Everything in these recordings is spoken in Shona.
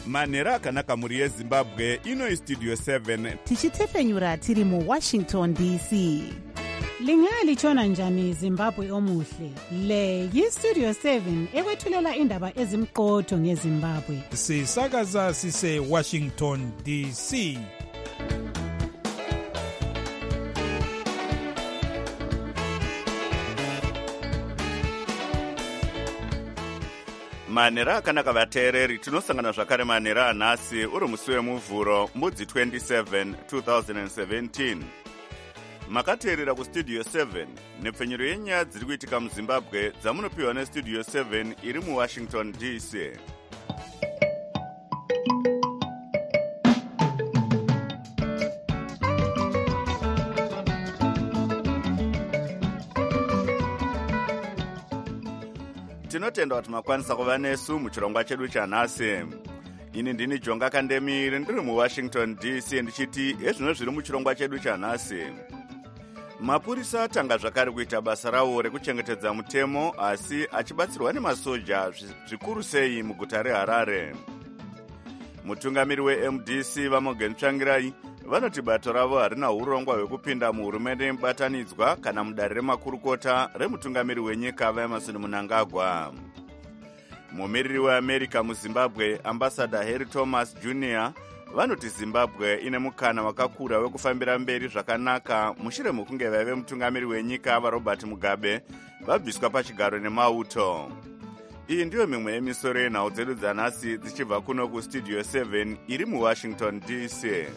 manhero akanaka mhuri yezimbabwe. Ino istudio 7 tichitefenyura tiri muwashington dc. Lingalitshona njani Zimbabwe omuhle? Le yistudio 7 ekwethulela indaba ezimqotho ngeZimbabwe. Sisakaza sise Washington DC. manhero akanaka vateereri, tinosangana zvakare manhero anhasi uri musi wemuvhuro mbudzi 27 2017. Makateerera kustudio 7 nepfenyuro yenyaya dziri kuitika muzimbabwe dzamunopiwa nestudio 7 iri muwashington dc. Tinotenda kuti makwanisa kuva nesu muchirongwa chedu chanhasi. Ini ndini Jonga Kandemiri ndiri muwashington dc ndichiti ezvino zviri muchirongwa chedu chanhasi. Mapurisa atanga zvakare kuita basa rawo rekuchengetedza mutemo asi achibatsirwa nemasoja zvikuru sei muguta reHarare. Mutungamiri weMDC Vamogen Tsvangirai vanoti bato ravo harina urongwa hwekupinda muhurumende yemubatanidzwa kana mudare remakurukota remutungamiri wenyika vaEmerson Mnangagwa. Mumiriri weAmerica muZimbabwe Ambassador Harry Thomas Jr. vanoti Zimbabwe ine mukana wakakura wekufambira mberi zvakanaka mushure mekunge vaive mutungamiri wenyika vaRobert Mugabe vabviswa pachigaro nemauto. Iyi ndiyo mimwe yemisoro yenhau dzedu dzanhasi dzichibva kuno kustudio 7 iri muwashington dc.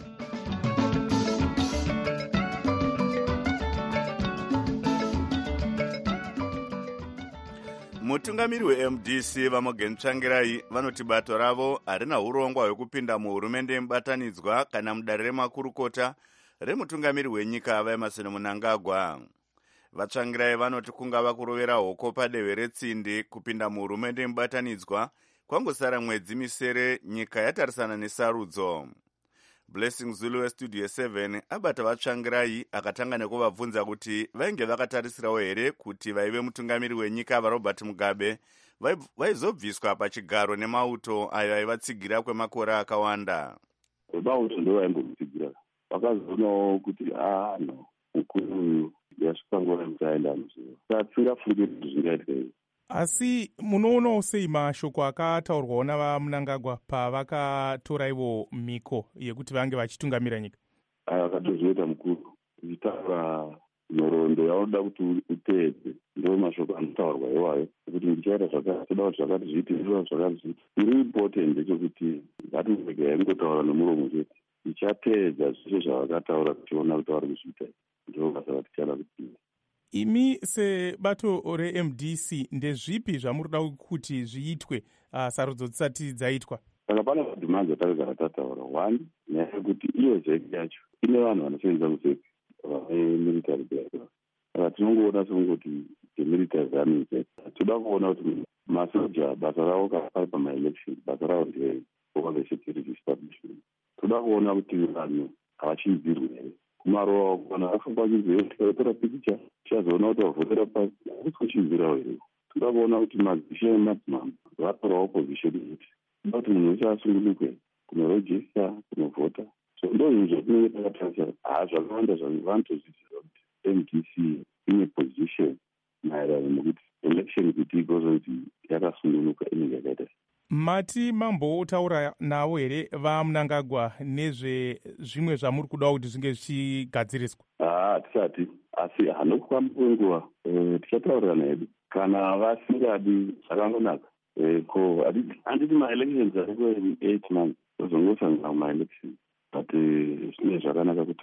Mutungamiri weMDC Vamogen Tsvangirai vanoti bato ravo harina urongwa hwekupinda muhurumende yemubatanidzwa kana mudare remakurukota remutungamiri wenyika vaEmerson Mnangagwa. Vatsvangirai vanoti kungava kurovera hoko padehwe retsindi kupinda muhurumende yemubatanidzwa kwangosara mwedzi misere nyika yatarisana nesarudzo. Blessing Zulu westudio 7 abata Vatsvangirai akatanga nekuvabvunza kuti vainge vakatarisirawo here kuti vaive mutungamiri wenyika vaRobert Mugabe vaizobviswa pachigaro nemauto ayo aivatsigira kwemakore akawanda. Mauto ndo vaimbomutsigira vakazoonawo kuti no mukuru uyu yasvika nguva yekuti aenda muziva saka tisingafungi kuti zvingaitika izvi. Asi munoonawo sei mashoko akataurwawo navaMnangagwa pavakatora ivo mhiko yekuti vange vachitungamira nyika? Vakatozviita mukuru uchitaura nhoroondo yaunoda kuti uteedze ndo mashoko anotaurwa iwayo kuti ndichaita zvakati toda kuti zvakati zviite ndiva zvakati zviite. Iri important ndechekuti ngatirege yaingotaura nomuromo chete, tichateedza zveshe zvavakataura tichiona kuti vari kuzviita ndo basa ratichada kuita. Imi sebato reMDC ndezvipi zvamurida kuti zviitwe sarudzo dzisati dzaitwa? Saka pane madhimandi atakagara tataura. One, nyaya yekuti iyo zeki yacho ine vanhu vanosevenza muzeki vanemilitary background. Saka tinongoona sekungoti demilitary army zeki. Toda kuona kuti masoja basa ravo kana pamaelection basa ravo ndei over the security establishment. Toda kuona kuti vanhu havachinzirwe here kumarowa kuwana vafamba chizotora pikicha chazoona kuti vavhotera pasi kuti kuchinzirawo here. Toda kuona kuti mazishe emadzimambo vatorawo opposition kuti toda kuti munhu wese asungunukwe kunorejista kunovhota. So ndo zvinhu zvatinenge takatarisa zvakawanda zvanotozviziva kuti MDC ine position maererano nekuti election kuti igozonzi yakasungunuka inenge yakaita. Mati mambotaura navo here vaMnangagwa nezvezvimwe zvamuri kuda kuti zvinge zvichigadziriswa? Tisati, asi hanokufamba kwenguva tichataurirana hedu kana vasingadi zvakangonaka. Ko handiti maelections ariko 8 months ozongosangana maelections, but zvine zvakanaka kuti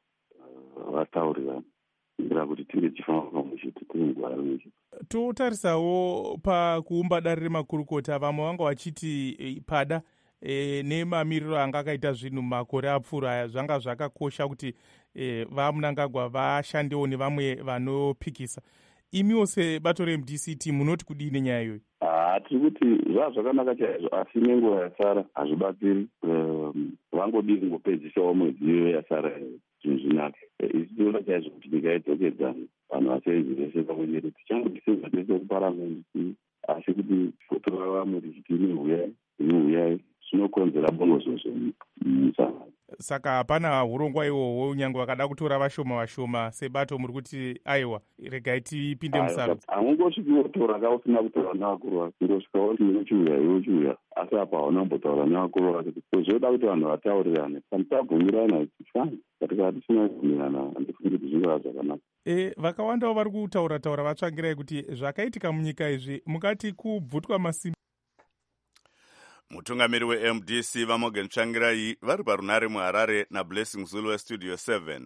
vataurirana kuitira kuti tinge tichifamba pamwe chete tine nguva rimwe chete. Totarisawo pakuumba dare remakurukota, vamwe vanga vachiti pada nemamiriro anga akaita zvinhu makore apfuura aya zvanga zvakakosha kuti vaMnangagwa vashandewo nevamwe vanopikisa. Imiwo sebato reMDC munoti kudii nenyaya iyoyi? Tiri kuti zvakanaka chaizvo, asi nenguva yasara hazvibatsiri. Vangodii kungopedzisawo mwedzi iyo yasara zvinhu zvinake. Isi tinoda chaizvo kuti nyika idzokedzane, vanhu vasevenzi vese pamwe chete. Tichangotisenza tese kuparamende asi kuti fotora vamwe tichiti ine huyai, inokonzera bongozozo munyika. Saka hapana urongwa ihwohwo nyange vakada kutora vashoma sebato muri kuti aiwa regai tipinde musarudzo. Hamungosviki wotora ka usina kutaura nevakuru vake, kungosvika woti unochiuya iwe uchiuya, asi apa hauna kumbotaura nevakuru vake. Zvoda kuti vanhu vataurirane, kana tabvumirana fine, katika tisina kubvumirana handifungi kuti zvingava zvakanaka. Vakawandawo vari kutaura vatsvangirai kuti zvakaitika munyika izvi mukati kubvutwa masimba. Mutungamiri weMDC vaMorgan Tsvangirai vari parunare muHarare naBlessing Zulu weStudio 7.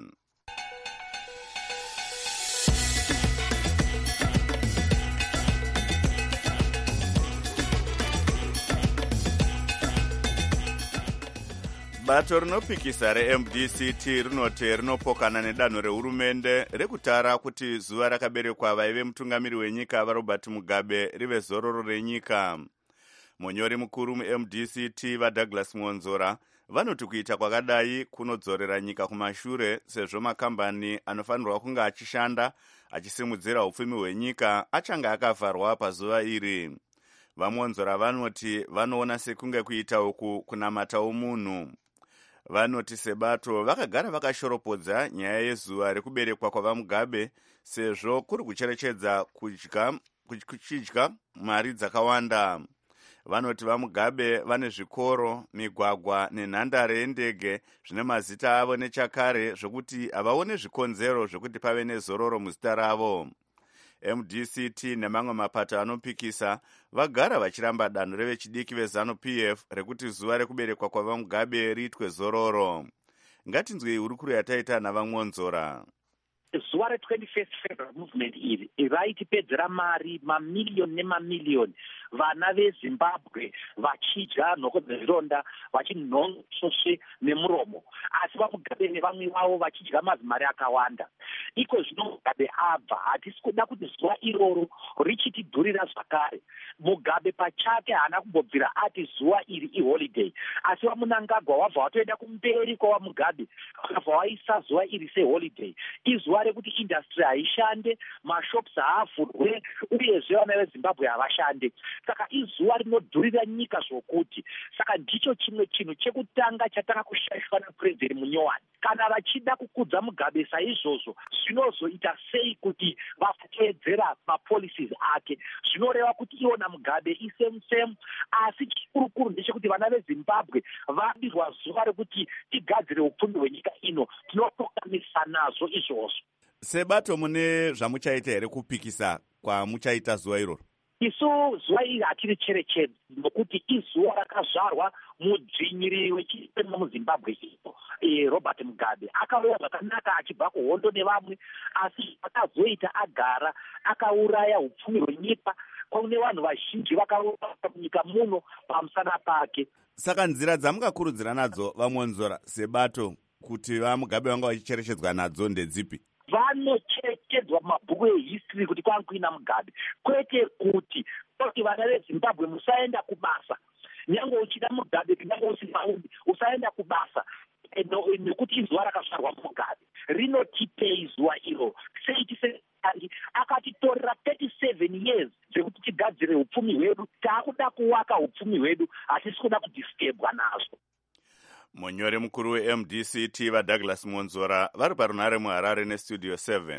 Bato rinopikisa reMDCT rinoti rinopokana nedanho rehurumende rekutara kuti zuva rakaberekwa vaive mutungamiri wenyika vaRobert Mugabe rive zororo renyika. Munyori mukuru muMDCT vaDouglas Mwonzora vanoti kuita kwakadai kunodzorera nyika kumashure sezvo makambani anofanirwa kunge achishanda achisimudzira upfumi hwenyika achange akavharwa pazuva iri. VaMwonzora vanoti vanoona sekunge kuita uku kunamatawo munhu. Vanoti sebato vakagara vakashoropodza nyaya yezuva rekuberekwa kwavaMugabe sezvo kuri kucherechedza kudya mari dzakawanda. Vanoti vaMugabe vane zvikoro, migwagwa nenhandare yendege zvine mazita avo nechakare zvokuti havaone zvikonzero zvokuti pave nezororo muzita ravo. MDCT nemamwe mapato anopikisa vagara vachiramba danho revechidiki veZANU-PF rekuti zuva rekuberekwa kwavaMugabe riitwe zororo. Ngatinzwei hurukuro yataita navaMwonzora. Zuva re21st Federal Movement iri raitipedzera mari mamiliyoni nemamiliyoni, vana veZimbabwe vachidya nhoko dzezvironda vachinhonga svosve nemuromo, asi vaMugabe nevamwe vavo vachidya mazimari akawanda. Iko zvino Mugabe abva, hatisi kuda kuti zuva iroro richitidhurira zvakare. Mugabe pachake haana kumbobvira ati zuva iri iholiday, asi vaMunangagwa wabva watoenda kumberi kwaVaMugabe vakabva vaisa zuva iri seholiday. Izuva rekuti industry haishande, mashops haavhurwe, uyezve vana veZimbabwe havashande. Saka izuva rinodhurira nyika zvokuti. Saka ndicho chimwe chinhu chekutanga chatanga kushaishwa naPuresidenti Munyowani. Kana vachida kukudza Mugabe saizvozvo, zvinozoita sei kuti vateedzera mapolicies ake? Zvinoreva kuti iwo naMugabe isemu, asi chikurukuru ndechekuti vana veZimbabwe vabirwa zuva rekuti tigadzire upfumi hwenyika ino. Tinotokamisa nazvo izvozvo. Sebato mune zvamuchaita here kupikisa kwamuchaita zuva iroro? Isu zuva iri hatiri cherechedzi nokuti izuva rakazvarwa mudzvinyiri wechipemba muZimbabwe Robert Mugabe. Akauya zvakanaka achibva kuhondo nevamwe, asi akazoita agara akauraya upfumi hwenyika. Kune vanhu vazhinji vakauraya munyika muno pamusana pake. Saka nzira dzamungakurudzira nadzo vaMwonzora sebato kuti vaMugabe vanga vachicherechedzwa nadzo ndedzipi? Vanocherechedzwa mabhuku ehistory kuti kwanga kuina Mugabe, kwete kuti vana veZimbabwe musaenda kubasa. Nyange uchida Mugabe, nyange usingaudi, usaenda kubasa. Nekuti izuva rakazvarwa Mugabe rinotipei zuva iro. Akatitorera 37 years dzekuti tigadzire upfumi hwedu. Taakuda kuwaka upfumi hwedu, hatisi kuda kudisturbwa nazvo. Munyori mukuru weMDCT vaDouglas Mwonzora vari parunare muHarare neStudio 7.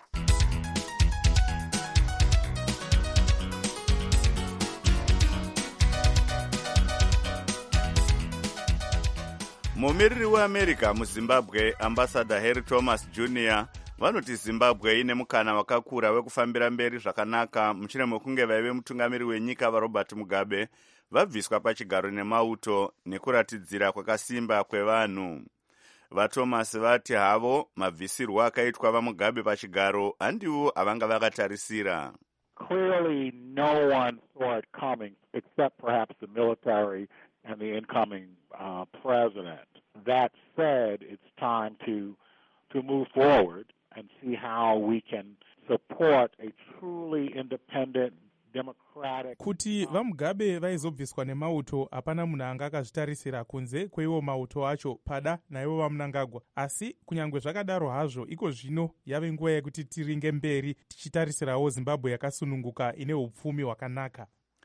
Mumiriri weAmerica muZimbabwe Ambassador Harry Thomas Jr. vanoti Zimbabwe ine mukana wakakura wekufambira mberi zvakanaka mushure mekunge vaive mutungamiri wenyika vaRobert Mugabe vabviswa pachigaro nemauto nekuratidzira kwakasimba kwevanhu. VaThomas vati havo mabvisirwo akaitwa vaMugabe pachigaro handiwo avanga vakatarisira. Clearly no one saw it coming except perhaps the military and the incoming president. That said, it's time to move forward and see how we can support a truly independent democratic. Kuti vaMugabe vaizobviswa nemauto hapana munhu anga akazvitarisira kunze kweiwo mauto acho pada naivo vaMunangagwa, asi kunyange zvakadaro hazvo iko zvino yave nguva yekuti tiringe mberi tichitarisirawo Zimbabwe yakasununguka ine upfumi hwakanaka.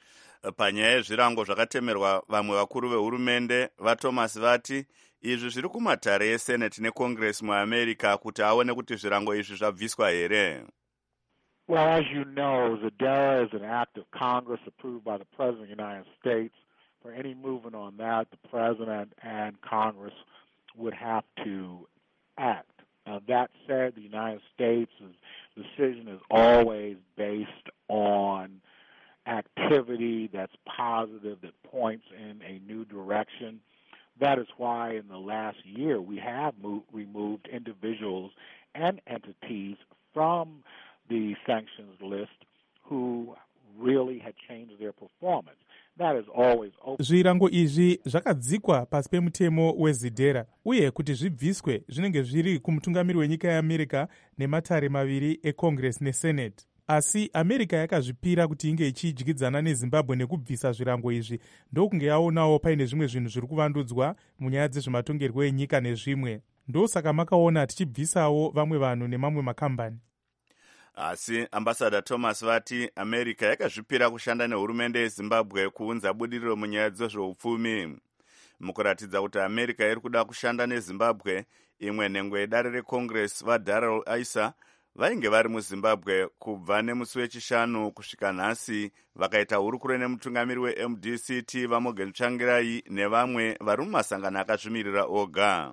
Panyaya yezvirango zvakatemerwa, vamwe vakuru vehurumende vaThomas vati izvi zviri kumatare eSenate neCongress muAmerica kuti aone kuti zvirango izvi zvabviswa here. Well, as you know, Zadara is an act of Congress approved by the President of the United States. For any movement on that, the President and Congress would have to act. Now, that said, the United States' decision is always based on activity that's positive, that points in a new direction. That is why in the last year we have removed individuals and entities from the sanctions list who really had changed their performance. That is always open. Zvirango izvi zvakadzikwa pasi pemutemo weZidera uye kuti zvibviswe zvinenge zviri kumutungamiri wenyika yeAmerica nematare maviri eCongress neSenate. Asi America yakazvipira kuti inge ichidyidzana neZimbabwe nekubvisa zvirango izvi ndokunge yaonawo paine zvimwe zvinhu zviri kuvandudzwa munyaya dzezvematongerwo enyika nezvimwe. Ndosaka makaona tichibvisawo vamwe vanhu nemamwe makambani. Asi ambassador Thomas vati America yakazvipira kushanda nehurumende yeZimbabwe kuunza budiriro munyaya dzezveupfumi. Mukuratidza kuti America iri kuda kushanda neZimbabwe, imwe nhengo yedare reCongress vaDarrell Issa vainge vari muZimbabwe kubva nemusi wechishanu kusvika nhasi, vakaita hurukuro nemutungamiri weMDCT vaMorgan Tsvangirai nevamwe vari mumasangano akazvimirira oga.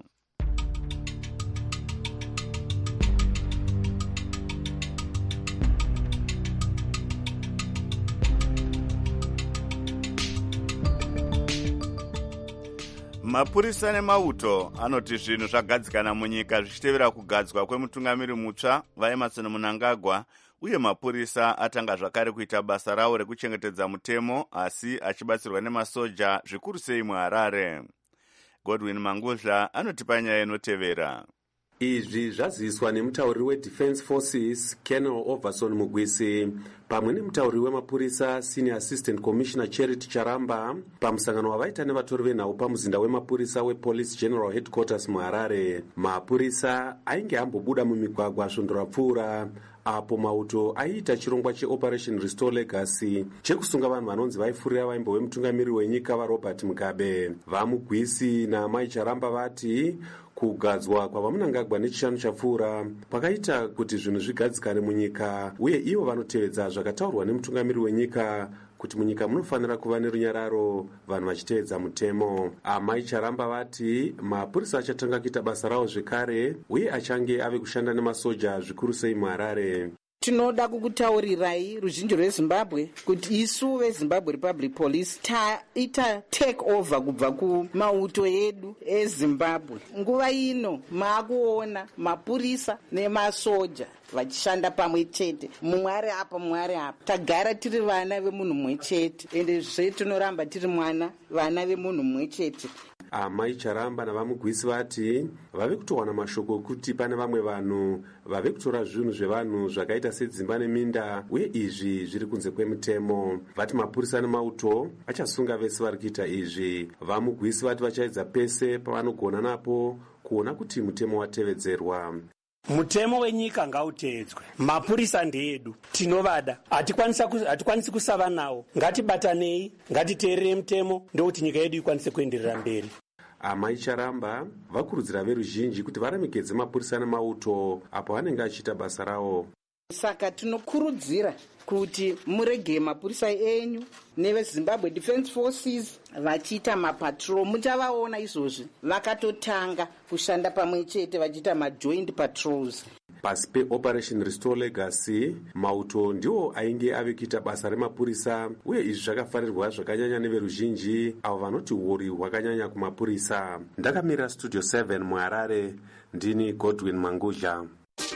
Mapurisa nemauto anoti zvinhu zvagadzikana munyika zvichitevera kugadzwa kwemutungamiri mutsva vaEmerson Mnangagwa, uye mapurisa atanga zvakare kuita basa rawo rekuchengetedza mutemo, asi achibatsirwa nemasoja zvikuru sei muHarare. Godwin Mangudla anotipa nyaya inotevera. Izvi zvaziviswa nemutauriri weDefense Forces Colonel Overson Mugwisi pamwe nemutauriri wemapurisa Senior Assistant Commissioner Charity Charamba pamusangano wavaita nevatori venhau pamuzinda wemapurisa wePolice General Headquarters muHarare. Mapurisa ainge ambobuda mumigwagwa svondorapfuura apo mauto aiita chirongwa cheOperation Restore Legacy chekusunga vanhu vanonzi vaifurira vaimbo wemutungamiri wenyika vaRobert Mugabe. VaMugwisi naMai Charamba vati kugadzwa kwavaMnangagwa nechishanu chapfuura pakaita kuti zvinhu zvigadzikane munyika, uye ivo vanotevedza zvakataurwa nemutungamiri wenyika kuti munyika munofanira kuva nerunyararo vanhu vachitevedza mutemo. Amai Charamba vati mapurisa achatanga kuita basa rawo zvekare uye achange ave kushanda nemasoja zvikuru sei muHarare. Tinoda kukutaurirai ruzhinji rweZimbabwe kuti isu veZimbabwe Republic Police taita take over kubva kumauto edu eZimbabwe. Nguva ino maakuona mapurisa nemasoja vachishanda pamwe chete, mumwe ari apa mumwe ari apa. Tagara tiri vana vemunhu mumwe chete ende zvetinoramba tiri vana vemunhu mumwe chete. Amai Charamba navaMugwisi vati vave kutowana mashoko kuti pane vamwe vanhu vave kutora zvinhu zvevanhu zvakaita sedzimba neminda, uye izvi zviri kunze kwemutemo. Vati mapurisa nemauto achasunga vese vari kuita izvi. VaMugwisi vati vachaedza pese pavanogona napo kuona kuti mutemo watevedzerwa. Mutemo wenyika ngautedzwe. Mapurisa ndeedu, tinovada, hatikwanisi kusava nawo. Ngatibatanei, ngatiteerere mutemo ndokuti nyika yedu ikwanise kuenderera mberi. Amai Charamba vakurudzira veruzhinji kuti varemekedze mapurisa nemauto apo vanenge achiita basa rawo. Saka tinokurudzira kuti murege mapurisa enyu neveZimbabwe Defense Forces vachiita mapatrol. Muchavaona izvozvi vakatotanga kushanda pamwe chete vachiita majoint patrols. Pasi peOperation Restore Legacy, mauto ndiwo ainge ave kuita basa remapurisa, uye izvi zvakafarirwa zvakanyanya neveruzhinji avo vanoti huri hwakanyanya kumapurisa. Ndakamira Studio 7 muHarare, ndini Godwin Mangudla.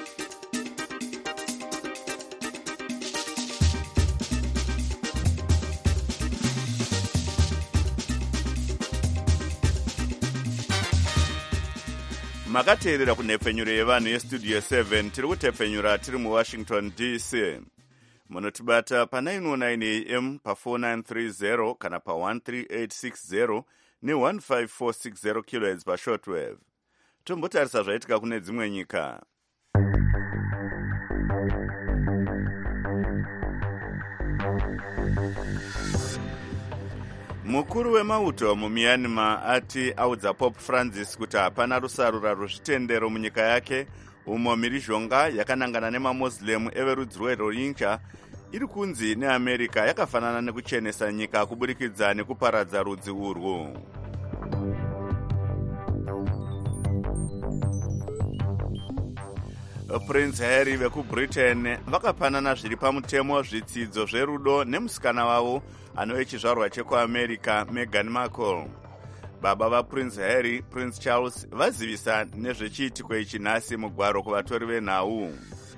Makateerera kunhepfenyuro yevanhu yestudio 7 tiri kutepfenyura tiri muWashington DC. Munotibata pa919 AM pa4930 kana pa13860 ne15460 kHz pashortwave. Tombotarisa zvaitika kune dzimwe nyika. Mukuru wemauto muMyanmar ati audza Pope Francis kuti hapana rusarura rwezvitendero munyika yake, umo mhirizhonga yakanangana nemaMuslim everudzi rweRohingya iri kunzi neAmerica yakafanana nekuchenesa nyika kuburikidza nekuparadza rudzi urwu. Prince Harry vekuBritain vakapanana zviri pamutemo zvitsidzo zverudo nemusikana wavo anove chizvarwa chekuAmerica Meghan Markle. Baba vaPrince Harry, Prince Charles, vazivisa nezvechiitiko ichi nhasi mugwaro kuvatori venhau.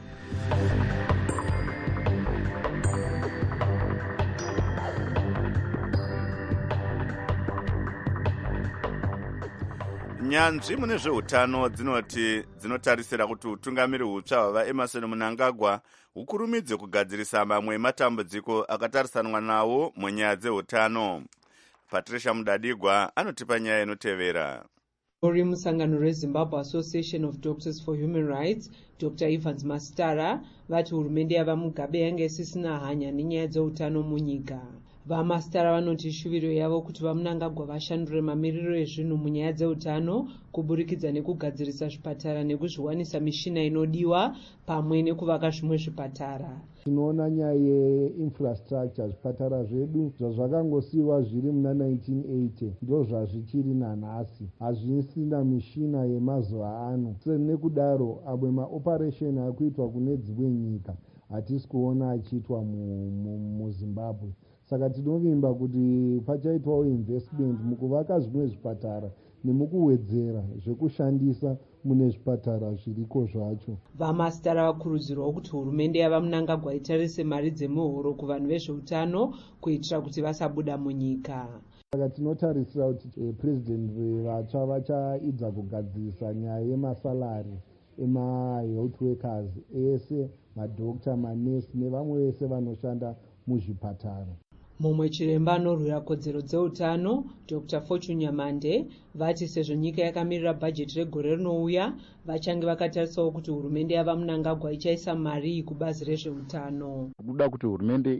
Nyanzvi mune zveutano dzinotarisira kuti utungamiri hutsva hwavaEmerson Mnangagwa hukurumidze kugadzirisa mamwe matambudziko akatarisanwa nawo munyaya dzeutano. Patricia Mudadigwa anotipa nyaya inotevera. Uri musangano reZimbabwe Association of Doctors for Human Rights, Dr. Evans Mastara, vati hurumende yavaMugabe yange isisina hanya nenyaya dzeutano munyika. VaMastara vanoti shuviro yavo kuti vaMnangagwa vashandure mamiriro ezvinhu munyaya dzeutano kuburikidza nekugadzirisa zvipatara nekuzviwanisa mishina inodiwa pamwe nekuvaka zvimwe zvipatara. Tinoona nyaya yeinfrastructure, zvipatara zvedu zvazvakangosiyiwa zviri muna 1980 ndo zvazvichiri nanhasi, hazvisina mishina yemazuva ano. Nekudaro amwe maoperation akuitwa kune dzimwe nyika hatisi kuona achiitwa muZimbabwe. Saka tinovimba kuti pachaitwawo investment mukuvaka zvimwe zvipatara nemukuwedzera zvekushandisa mune zvipatara zviriko zvacho. VaMastara vakurudzirwa kuti hurumende yavaMnangagwa itarise mari dzemuhoro kuvanhu vezveutano kuitira kuti vasabuda munyika. Saka tinotarisira kuti president vatsva vachaidza kugadzirisa nyaya yemasalari ema-health workers ese, madokta, manesi nevamwe vese vanoshanda muzvipatara. Mumwe chiremba anorwira kodzero dzeutano, Dr. Fortune Nyamande, vati sezvo nyika yakamirira bhajeti regore rinouya, vachange vakatarisawo kuti hurumende yavaMnangagwa ichaisa mari kubazi rezveutano. Kuda kuti hurumende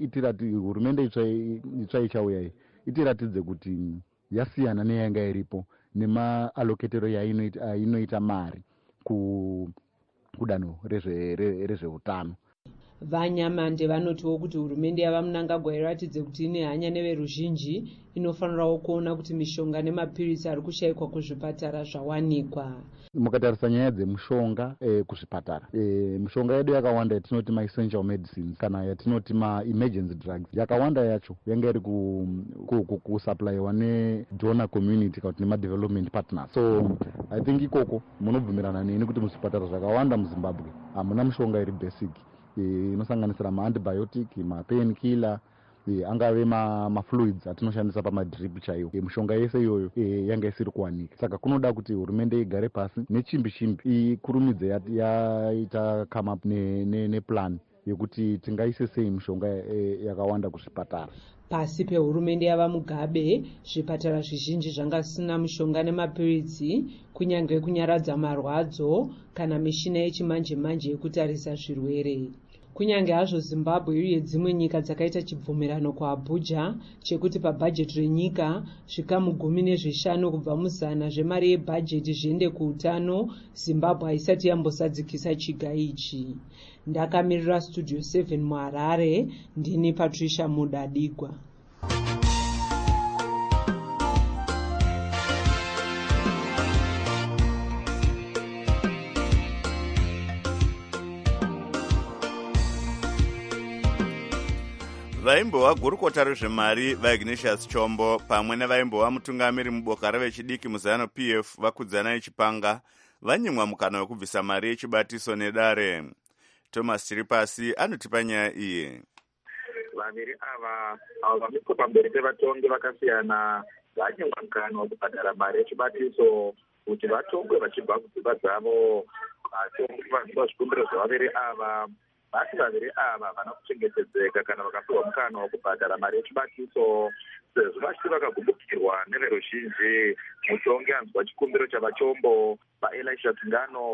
itsva ichauya itiratidze kuti yasiyana neyanga iripo nemaaloketero yainoita mari kudanho rezveutano. VaNyamande vanotiwo kuti hurumende yavaMnangagwa iratidze kuti ine hanya neveruzhinji, inofanirawo kuona kuti mishonga nemapirisi ari kushayikwa kuzvipatara zvawanikwa. Mukatarisa nyaya dzemushonga kuzvipatara, mishonga yedu yakawanda yatinoti ma-essential medicines kana yatinoti ma-emergency drugs, yakawanda yacho yanga iri kusupplywa nedonor community kana kuti nema-development partners. So I think ikoko munobvumirana neni kuti muzvipatara zvakawanda muZimbabwe hamuna mishonga iri basic inosanganisira ma-antibiotic, ma-pain killer, angave mafluids atinoshandisa pamadrip chaiwo. Mishonga yese iyoyo yanga isiri kuwanika. Saka kunoda kuti hurumende igare pasi nechimbi ikurumidze yaita come up neplan yekuti tingaise sei mishonga yakawanda kuzvipatara. Pasi pehurumende yavaMugabe, zvipatara zvizhinji zvanga zvisina mishonga nemapiritsi, kunyange kunyaradza marwadzo kana mishina yechimanje-manje yekutarisa zvirwere. Kunyange hazvo Zimbabwe uye dzimwe nyika dzakaita chibvumirano kuAbuja chekuti pabhajeti renyika zvikamu 15 kubva muzana zvemari yebhajeti zviende kuutano, Zimbabwe haisati yambosadzikisa chiga ichi. Ndakamirira Studio 7 muHarare, ndini Patricia Mudadigwa. Vaimbova gurukota rezvemari vaIgnatius Chombo pamwe nevaimbova mutungamiri muboka revechidiki muZanu PF vakudzana ichipanga vanyimwa mukana wekubvisa mari yechibatiso nedare. Thomas Chiripasi anotipa nyaya iyi. Vaviri ava vamiko pamberi pevatongi vakasiyana vanyimwa mukana wekubhadhara mari yechibatiso kuti vatongwe vachibva kudzimba dzavo. Vatongi vanopa zvikumbiro zvavaviri ava. Vasi vaviri ava havana kuchengetedzeka kana vakapiwa mukana wekubhadhara mari yechibatiso sezvo vachiti vakagumukirwa neveruzhinji. Mutongi anzwa chikumbiro chavachombo vaElisha Tsingano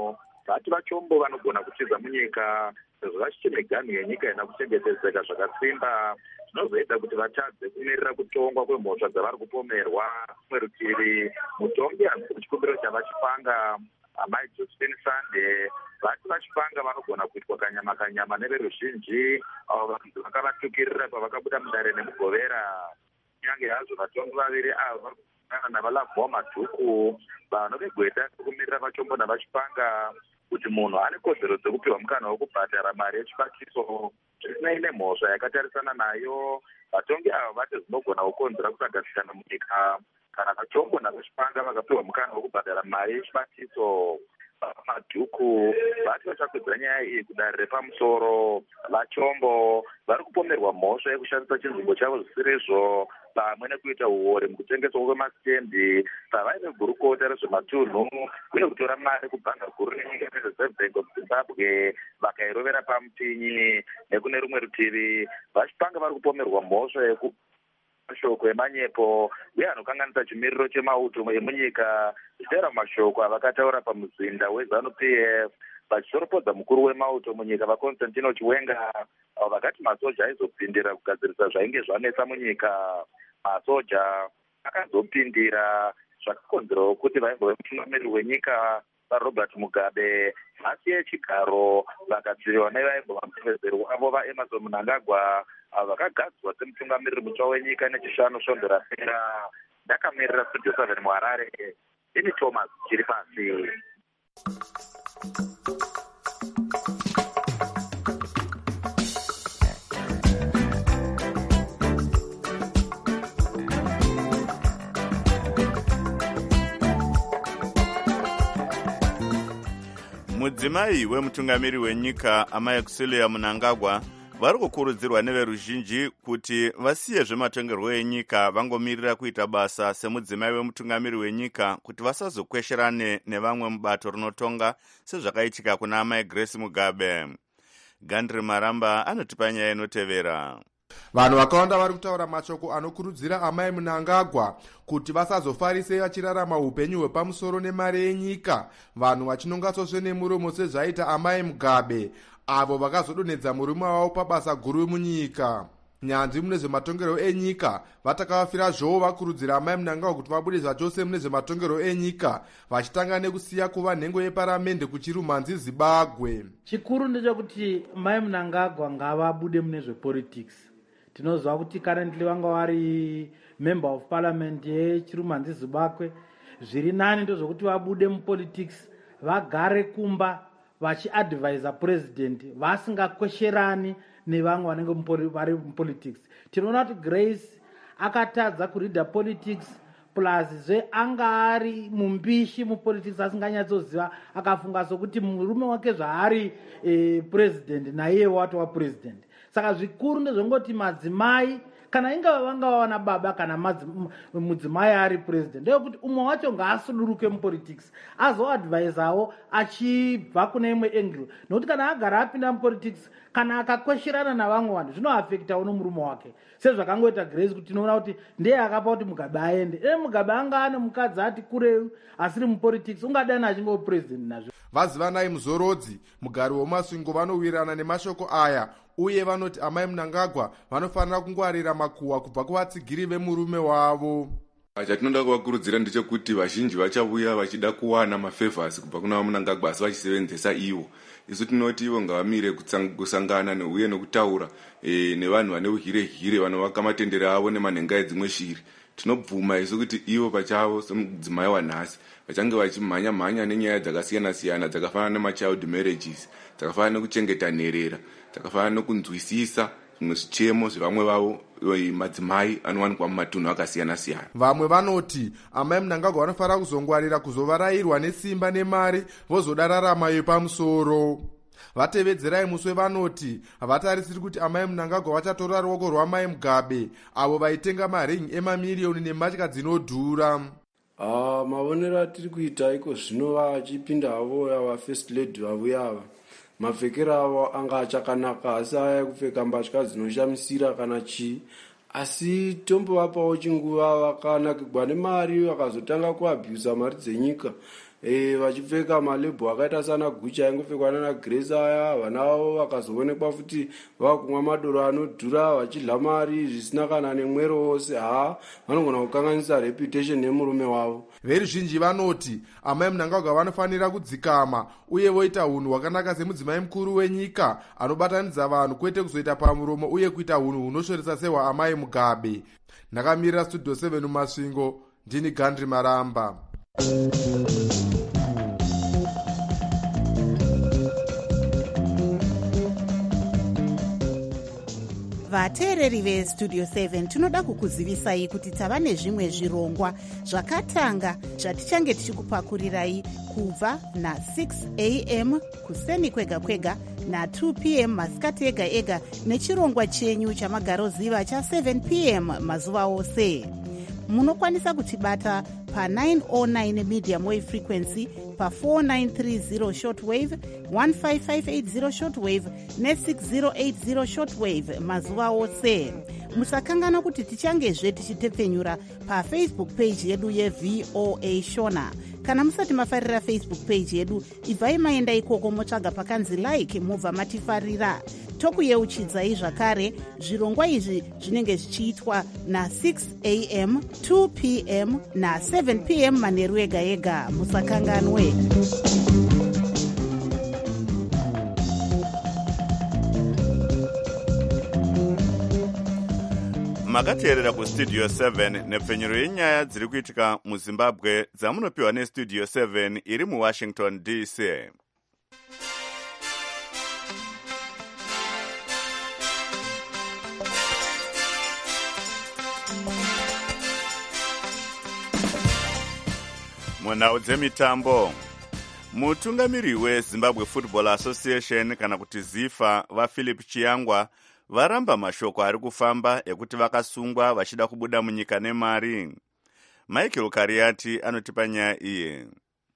vati vachombo vanogona kutiza munyika sezvo vachichine ganhu yenyika ina kuchengetedzeka zvakasimba, zvinozoita kuti vatadze kumirira kutongwa kwemhosva dzavari kupomerwa. Rumwe rutivi mutongi hazisi chikumbiro chavachipanga amai Josephine Sande vati vachipanga vanogona kuitwa kanyama neveruzhinji avo vanhu vakavatukirira pavakabuda mudare nemugovera. Kunyange hazvo vatongi vaviri ava vari navalavhuwa madhuku vanovegweta kumirira vachombo navachipanga kuti munhu ane kodzero dzekupiwa mukana wekubhadhara mari yechibatiso zvisinei nemhosva yakatarisana nayo. Vatongi ava vati zvinogona kukonzera kusagadzikana munyika kana vachombo navachipanga vakapiwa mukana wekubhadhara mari yechibatiso. Madhuku vati vachakwidza nyaya iyi kudare repamusoro. Vachombo vari kupomerwa mhosva yekushandisa chinzvimbo chavo zvisirizvo pamwe nekuita uore mukutengeswa kwemastendi pavaive gurukota rezvematunhu uye kutora mari kubhanga guru renyika reserve bank of Zimbabwe vakairovera pamupinyi. Nekune rumwe rutivi vachipanga vari kupomerwa mhosva mashoko emanyepo uye anokanganisa chimiriro chemauto emunyika zvichitaura mashoko avakataura pamuzinda weZANU-PF vachisoropodza mukuru wemauto munyika vaConstantino Chiwenga avo vakati masoja aizopindira kugadzirisa zvainge zvanetsa munyika. Masoja akazopindira zvakakonzerawo kuti vaimbo vemutungamiri wenyika vaRobert Mugabe vasiye chigaro vakadziviwa nevaimbo vamutevezeri wavo vaEmmerson Mnangagwa avo vakagadzwa semutungamiriri mutsva wenyika nechishanu svondo rapera. Ndakamirira Studio 7 muHarare, ini Thomas chiri pasi. Mudzimai wemutungamiri wenyika amai Kusilia Mnangagwa vari kukurudzirwa neveruzhinji kuti vasiye zvematongerwo enyika vangomirira kuita basa semudzimai wemutungamiri wenyika kuti vasazokwesherane nevamwe mubato rinotonga sezvakaitika kuna amai Grace Mugabe. Gandri Maramba anotipa nyaya inotevera. Vanhu vakawanda vari kutaura mashoko anokurudzira amai Mnangagwa kuti vasazofarise vachirarama upenyu hwepamusoro nemari yenyika, vanhu vachinongatsozve nemuromo sezvaita amai Mugabe avo vakazodonhedza murume wavo pabasa guru munyika. Nyanzvi mune zvematongerwo enyika vatakavafira zvovo vakurudzira amai Mnangagwa kuti vabude zvachose mune zvematongerwo enyika, vachitanga nekusiya kuva nhengo yeparamende kuchirumhanzi Zimbabwe. Chikuru ndechekuti mai Mnangagwa ngavabude mune zvepolitics. Tinoziva kuti currently vanga vari member of parliament yechirumhanzi Zimbabwe. Zviri nani ndozvokuti vabude mupolitics, vagare kumba vachiadvisa president vasingakwesherani nevamwe vanenge vari mupolitics. Tinoona kuti Grace akatadza kureader politics plus anga ari mumbishi mupolitics asinganyatsoziva, akafunga sokuti murume wake zvaari president naiye watova president. Saka zvikuru ndezvongoti madzimai kana ingava vangava vana baba kana mudzimai ari president ndokuti umwe wacho ngaasuduruke mupolitics azoadvisawo achibva kune imwe angle, nokuti kana agara apinda mupolitics kana akakwesherana navamwe vanhu zvinoafektawo nomurume wake, sezvakangoita Grace kuti tinoona kuti ndeye akapa kuti Mugabe aende. Mugabe anga ane mukadzi ati kureu asiri mupolitics, ungadani achingova president nazvo. Vazivanai Muzorodzi, mugari wemasvingo, vanowirirana nemashoko aya uye vanoti amai Mnangagwa vanofanira kungwarira makuhwa kubva kuvatsigiri vemurume wavo. Chatinoda kuvakurudzira ndechekuti vazhinji vachauya vachida kuwana mafavors kubva kuna Mnangagwa asi vachisevenzesa ivo. Isu tinoti ivo ngavamire kusangana uye nekutaura nevanhu vane uhire vanovaka matendere avo nemanhenga edzimwe shiri. Tinobvuma isu kuti ivo pachavo semudzimai wanhasi vachange vachimhanya nenyaya dzakasiyana-siyana dzakafanana nemachild marriages, dzakafanana nekuchengeta nherera, dzakafanana nekunzwisisa zvimwe zvichemo zvevamwe vavo madzimai anowanikwa mumatunhu akasiyana-siyana. Vamwe vanoti amai Mnangagwa vanofanira kuzongwarira kuzovarayirwa nesimba nemari vozoda rarama yepamusoro. Vatevedzerai muswe vanoti havatarisiri kuti amai Mnangagwa vachatora ruoko rwamai Mugabe avo vaitenga maringi emamiliyoni nembatya dzinodhura. Mavonero atiri kuita iko zvino vachipinda havo yava first lady vavo yava mapfekero avo anga achakanaka, asi aya kupfeka mbatya dzinoshamisira kana chii, asi tombovapawo chinguva vakanakirwa nemari vakazotanga kuabhusa mari dzenyika vachipfeka malebho akaita sana gucha aingopfekwa nana grace aya. Vana vavo vakazoonekwa futi vakumwa madoro anodhura vachidla mari zvisina kana nemwero wose. Vanogona kukanganisa reputation yemurume wavo. Veruzhinji vanoti amai Mnangagwa vanofanira kudzikama uye voita unhu hwakanaka semudzimai mukuru wenyika anobatanidza vanhu, kwete kuzoita pamuromo uye kuita unhu hunoshoresa sehwa amai Mugabe. Ndakamirira Studio 7 muMasvingo, ndini Gandri Maramba. vateereri vestudio 7 tinoda kukuzivisai kuti tava nezvimwe zvirongwa zvakatanga zvatichange tichikupakurirai kubva na6 am kuseni kwega kwega na2 pm masikati ega ega nechirongwa chenyu chamagaroziva cha7 pm mazuva ose. Munokwanisa kutibata pa909 medium wave frequency, pa4930 shortwave, 15580 shortwave ne6080 shortwave mazuva ose. Musakangana kuti tichangezve tichitepfenyura pafacebook page yedu yeVOA Shona. Kana musati mafarira Facebook page yedu, ibvai maenda ikoko motsvaga pakanzi like mubva matifarira. Tokuyeuchidzai zvakare zvirongwa izvi zvinenge zvichiitwa na6 am 2 pm na7 pm manheru ega ega. Musakanganwe. makateerera kustudio 7 nepfenyuro yenyaya dziri kuitika muzimbabwe dzamunopiwa nestudio 7 iri muwashington dc. munhau dzemitambo, mutungamiri wezimbabwe football association kana kuti zifa vaphilip chiyangwa varamba mashoko ari kufamba ekuti vakasungwa vachida kubuda munyika nemari. Michael Kariati anotipa nyaya iyi.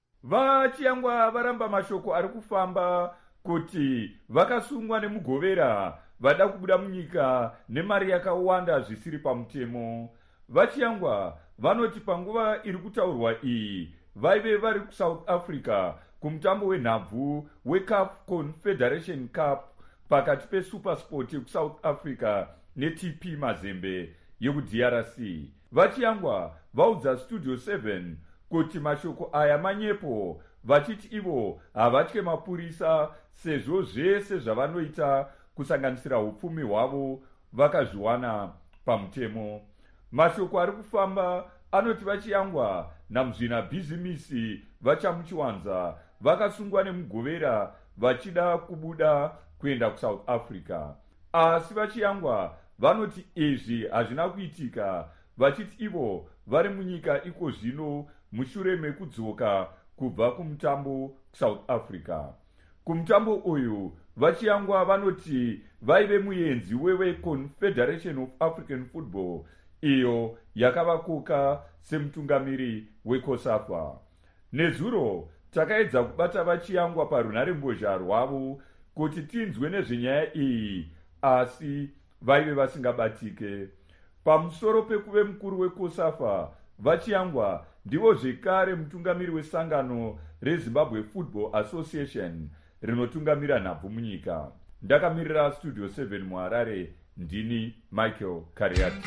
Vachiyangwa varamba mashoko ari kufamba kuti vakasungwa nemugovera vada kubuda munyika nemari yakawanda zvisiri pamutemo. Vachiyangwa vanoti panguva iri kutaurwa iyi vaive vari kuSouth Africa kumutambo wenhabvu weCAF Confederation Cup pakati peSupersport yekuSouth Africa neTP Mazembe yekuDRC. Vachiyangwa vaudza Studio 7 kuti mashoko aya manyepo, vachiti ivo havatye mapurisa sezvo zvese zvavanoita kusanganisira upfumi hwavo vakazviwana pamutemo. Mashoko ari kufamba anoti Vachiyangwa naMuzvina Bhizimisi vachamuchiwanza vakasungwa nemugovera vachida kubuda kuenda kuSouth Africa. Asi Vachiyangwa vanoti izvi hazvina kuitika, vachiti ivo vari munyika iko zvino mushure mekudzoka kubva kumutambo kuSouth Africa. Kumutambo uyu Vachiyangwa vanoti vaive muenzi weConfederation of African Football iyo yakavakoka semutungamiri weCOSAFA. Nezuro takaedza kubata Vachiyangwa parunharembozha rwavo kuti tinzwe nezvenyaya iyi, asi vaive vasingabatike. Pamusoro pekuve mukuru weCOSAFA, Vachiyangwa ndivo zvekare mutungamiri wesangano reZimbabwe Football Association rinotungamira nhabvu munyika. Ndakamirira Studio 7 muHarare, ndini Michael Kariati.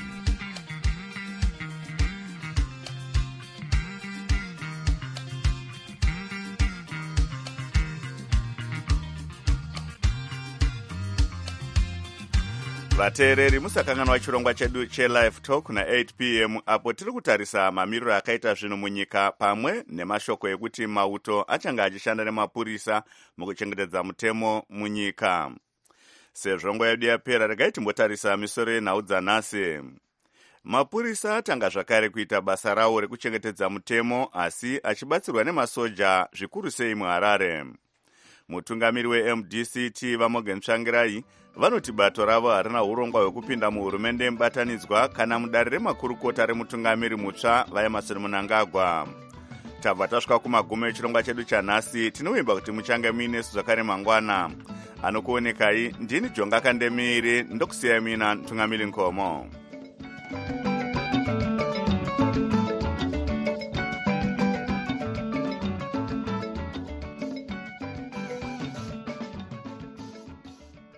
vateereri musakanganwa chirongwa chedu chelive talk na8 pm apo tiri kutarisa mamiriro akaita zvinhu munyika pamwe nemashoko ekuti mauto achange achishanda nemapurisa mukuchengetedza mutemo munyika. Sezvo nguva yedu yapera, regai timbotarisa misoro yenhau dzanhasi. Mapurisa atanga zvakare kuita basa rawo rekuchengetedza mutemo, asi achibatsirwa nemasoja zvikuru sei muHarare. Mutungamiri weMDCT vaMorgan Tsvangirai vanoti bato ravo harina urongwa hwekupinda muhurumende mubatanidzwa kana mudare remakurukota remutungamiri mutsva vaEmmerson Mnangagwa. Tabva tasvika kumagumo echirongwa chedu chanhasi. Tinovimba kuti muchange muinesu zvakare mangwana. Anokuonekai ndini Jonga Kandemiri, ndokusiyai mina Tungamiri Nkomo.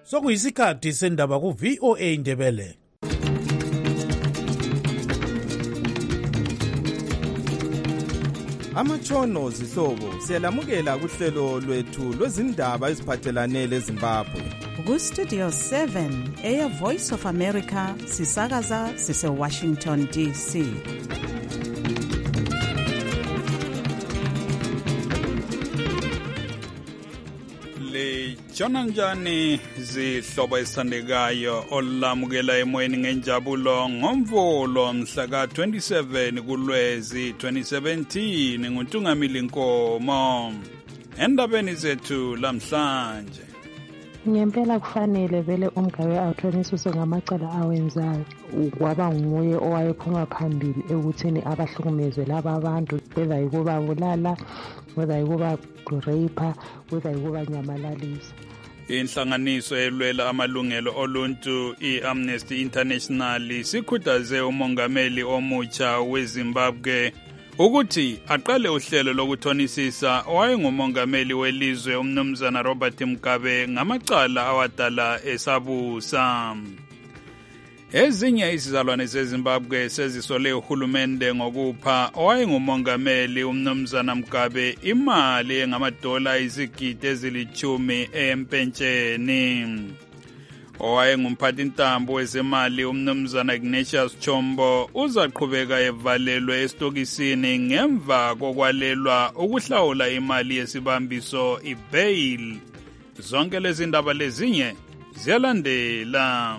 sokuyisikhathi sendaba ku-VOA Indebele. Amatshono zihlobo siyalamukela kuhlelo lwethu lwezindaba eziphathelane leZimbabwe. Ku-Studio 7 Air Voice of America sisakaza sise-Washington DC. Jona njani zihlobo esithandekayo olamukela emoyeni ngenjabulo ngomvulo mhla ka-27 kuLwezi 2017 nguNtungamili Nkomo. Endabeni zethu lamhlanje, ngempela kufanele vele umgabe awuthonisiswe ngamacala awenzayo. Kwaba nguye owayephuma phambili ekutheni abahlukumezwe laba abantu, whether yikuba bulala, whether yikuba rape, whether yikuba nyamalalisa. Inhlanganiso elwela amalungelo oluntu i-Amnesty International sikhuthaze umongameli omutsha weZimbabwe ukuthi aqale uhlelo lokuthonisisa owayengumongameli welizwe umnumzana Robert Mugabe ngamacala awadala esabusa. Ezinye izizalwane zeZimbabwe sezisole uhulumende ngokupha owayengumongameli umnumzana Mugabe imali engamadola izigidi ezili-10 empentsheni. Owayengumphathintambo wezemali umnumzana Ignatius Chombo uzaqhubeka evalelwe esitokisini ngemva kokwalelwa ukuhlawula imali yesibambiso i-bail. Zonke lezi ndaba lezinye ziyalandela.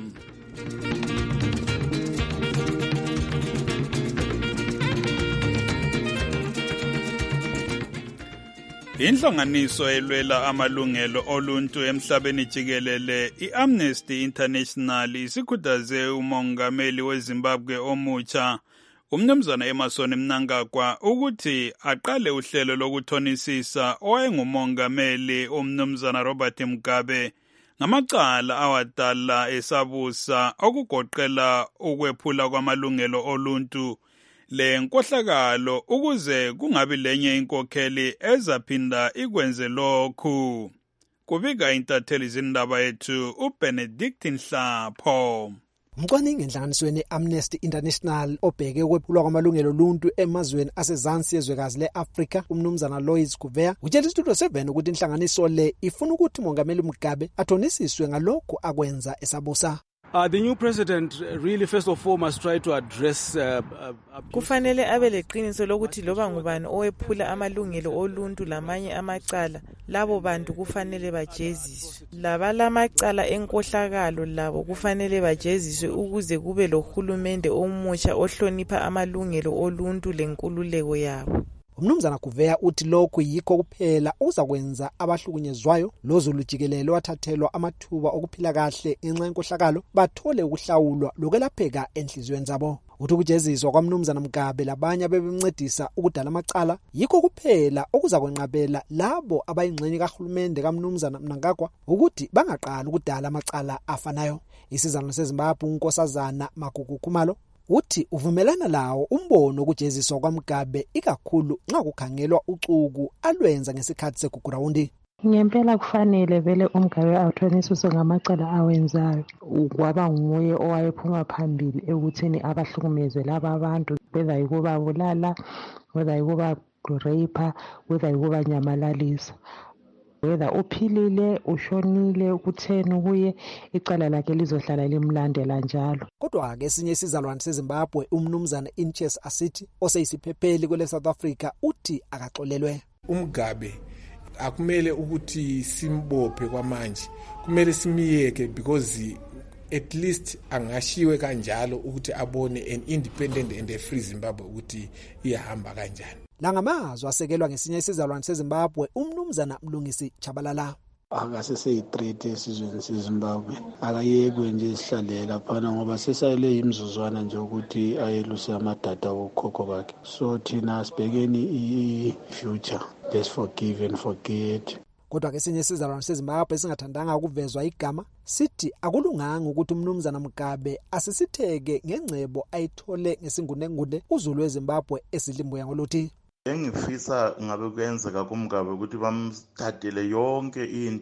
Inhlanganiso elwela amalungelo oluntu emhlabeni jikelele i-Amnesty International isikhuthaze umongameli weZimbabwe omutsha umnumzana Emmerson Mnangagwa ukuthi aqale uhlelo lokuthonisisa owayengumongameli umnumzana Robert Mugabe ngamacala awadala esabusa okugoqela ukwephula kwamalungelo oluntu le nkohlakalo ukuze kungabi lenye inkokheli ezaphinda ikwenze lokhu. Kubika intatheli zindaba yethu uBenedict Nhlapho. Umcwaningi enhlanganisweni Amnesty International obheke ukwephulwa kwamalungelo oluntu emazweni asezansi yezwekazi le-Afrika umnumzana Lois Kuvea utshela iStudio 7 ukuthi inhlanganiso le ifuna ukuthi umongameli Mugabe athonisiswe ngalokhu akwenza esabusa. The new president really first of all must try to address kufanele abe leqiniso lokuthi loba ngubani owephula amalungelo oluntu lamanye amacala labo bantu kufanele bajeziswe. Labalamacala enkohlakalo labo kufanele bajeziswe ukuze kube lohulumende omutsha ohlonipha amalungelo oluntu lenkululeko yabo. Umnumzana Kuvea uthi lokhu yikho kuphela okuzakwenza abahlukunyezwayo lozulujikelelo wathathelwa amathuba okuphila kahle ngenxa yenkohlakalo bathole ukuhlawulwa lokwelapheka enhliziyweni zabo. Uthi ukujeziswa kwamnumzana Mugabe labanye abebemncedisa ukudala amacala yikho kuphela okuzakwenqabela labo abayingxenye kahulumende kamnumzana Mnangagwa ukuthi bangaqala ukudala amacala afanayo. Isizalwane seZimbabwe uNkosazana Magugu Khumalo uthi uvumelana lawo umbono ukujeziswa kwaMugabe ikakhulu nxa kukhangelwa ucuku alwenza ngesikhathi segugurawundi. Ngempela kufanele vele umgabe awuthonisiswe ngamacala awenzayo. Kwaba nguye owayephuma phambili ekutheni abahlukumezwe laba abantu, whether yikuba bulala, whether yikuba rape, whether yikuba nyamalalisa. Whether uphilile ushonile ukutheni kuye icala lakhe lizohlala limlandela njalo. Kodwa ke esinye isizalwane seZimbabwe umnumzana Inches Asithi oseyisiphepheli kwele South Africa uthi akaxolelwe. Umgabe akumele ukuthi simbophe kwamanje, kumele simiyeke because at least angashiwe kanjalo ukuthi abone an independent and a free Zimbabwe ukuthi iyahamba kanjani. La ngamazwi asekelwa ngesinye isizalwane seZimbabwe umnumzana Mlungisi Chabalala. Akaseseyithreat esizweni seZimbabwe akayekwe nje isihlalela phana ngoba sesayile imizuzwana nje ukuthi ayeluse amadata wokhokho bakhe. So thina sibhekeni i-future, let's forgive and forget. Kodwa ke esinye isizalwane seZimbabwe singathandanga ukuvezwa igama sithi akulunganga ukuthi umnumzana Mugabe asisitheke ngengcebo ayithole ngesingunengude uzulu weZimbabwe esidlimbuya ngoluthi. Engifisa ngabe kuyenzeka kuMgabe ukuthi bamthathele yonke into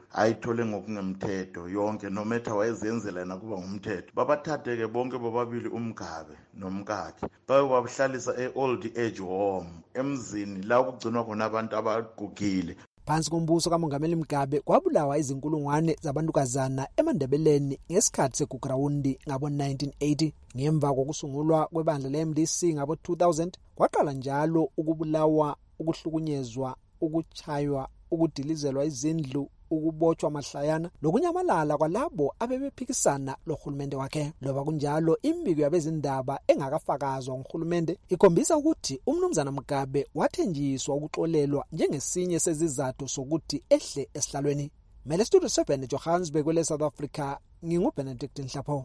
ayithole ngokungemthetho yonke no matter wayezenzela yena kuba ngumthetho. Babathathe-ke bonke bobabili uMgabe nomkakhe bayobahlalisa e-old age home emzini la kugcinwa khona abantu abagugile. Phansi kombuso kaMongameli Mugabe kwabulawa izinkulungwane zabantukazana eMandebeleni ngesikhathi segugrawundi ngabo-1980. Ngemva kokusungulwa kwebandla le-MDC ngabo-2000 kwaqala njalo ukubulawa, ukuhlukunyezwa, ukuchaywa, ukudilizelwa izindlu, ukubotshwa mahlayana lokunyamalala kwalabo abebephikisana lohulumende wakhe. Loba kunjalo, imbiko yabezindaba engakafakazwa nguhulumende ikhombisa ukuthi umnumzana Mugabe wathenjiswa ukuxolelwa njengesinye sezizathu sokuthi ehle esihlalweni. Mele Studio 7 Johannesburg kwele South Africa, nginguBenedict Nhlapho.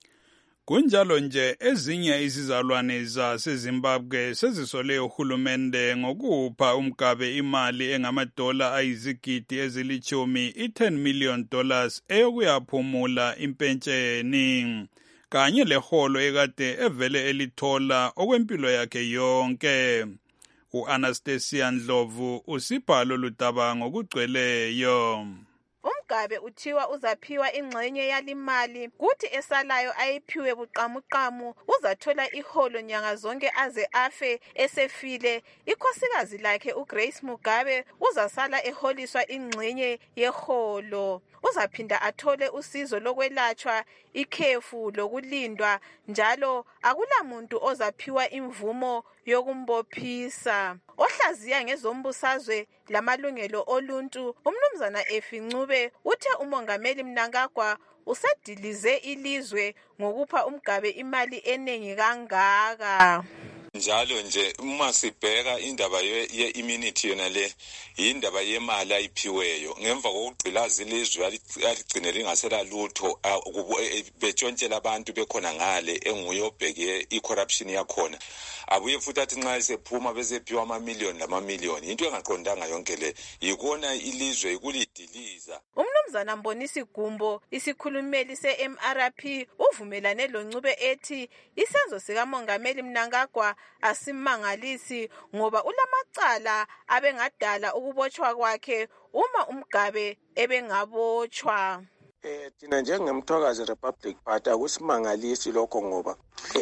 Kunjalo nje ezinye izizalwane zaseZimbabwe sezisole uhulumende ngokupha uMgabe imali engamadola ayizigidi ezilithumi $10 million eyokuyaphumula impentsheni kanye leholo ekade evele elithola okwempilo yakhe yonke. U-Anastasia Ndlovu usibhalo ludaba ngokugcweleyo. uMgabe uthiwa uzaphiwa ingxenye yalimali kuthi esalayo ayiphiwe buqamuqamu. Uzathola iholo nyanga zonke aze afe. Esefile ikhosikazi lakhe uGrace Mugabe uzasala eholiswa ingxenye yeholo. Uzaphinda athole usizo lokwelatshwa, ikhefu lokulindwa, njalo akulamuntu ozaphiwa imvumo yokumbophisa. Ohlaziya ngezombusazwe lamalungelo oluntu umnumzana Efincube uthe uMongameli Mnangagwa usedilize ilizwe ngokupha uMgabe imali eningi kangaka. Njalo nje uma sibheka indaba ye-immunity yona le indaba yemali ayiphiweyo ngemva kokugqilaza ilizwe aligcinele ingasela lutho betshontshela abantu bekhona ngale enguye obheke i-corruption yakhona. Abuye futhi athi nxa isephuma bezephiwa amamiliyoni lamamiliyoni. Into engaqondanga yonke le yikona ilizwe ikulidiliza. Umnumzana Mbonisi Gumbo isikhulumeli se-MRP uvumelane loNcube ethi isenzo sikaMongameli Mnangagwa asimangalisi ngoba ulamacala abengadala ukubotshwa kwakhe uma uMgabe ebengabotshwa. Thina njengemthokazi Republic Party akusimangalisi lokho ngoba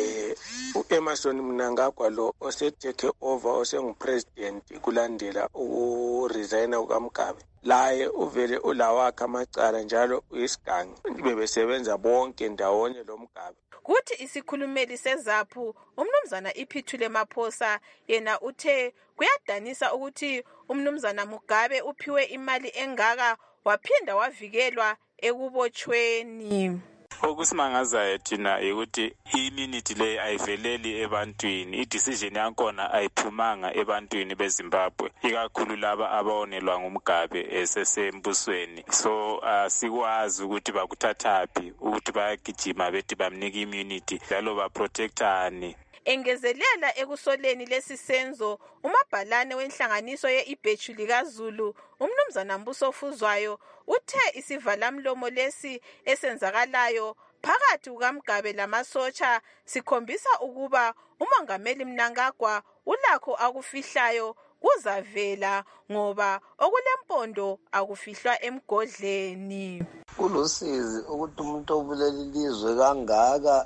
uEmmerson Mnangagwa lo osetake over osengupresident kulandela uresigna kukaMgabe laye uvele ulawakhe amacala njalo uyisigangi bebesebenza bonke ndawonye lo Mugabe. Kuthi isikhulumeli seZaphu umnumzana Iphithule Maphosa yena uthe kuyadanisa ukuthi umnumzana Mugabe uphiwe imali engaka waphinda wavikelwa ekubotshweni. Okusimangazayo thina ukuthi immunity le ayiveleli ebantwini, idecision yakhona ayiphumanga ebantwini beZimbabwe, ikakhulu laba abawonelwa nguMgabe esesembusweni. So sikwazi ukuthi bakuthathaphi ukuthi bayagijima bethi bamnika immunity njalo baprotectani. Engezelela ekusoleni lesisenzo umabhalane wenhlanganiso ye-Ibhechu likaZulu umnumzana Mbuso Fuzwayo uthe isivalamlomo lesi esenzakalayo phakathi kukaMgabe lamasotsha sikhombisa ukuba uMongameli Mnangagwa ulakho akufihlayo kuzavela ngoba okulempondo akufihlwa emgodleni. Kulusizi ukuthi umuntu obulela ilizwe kangaka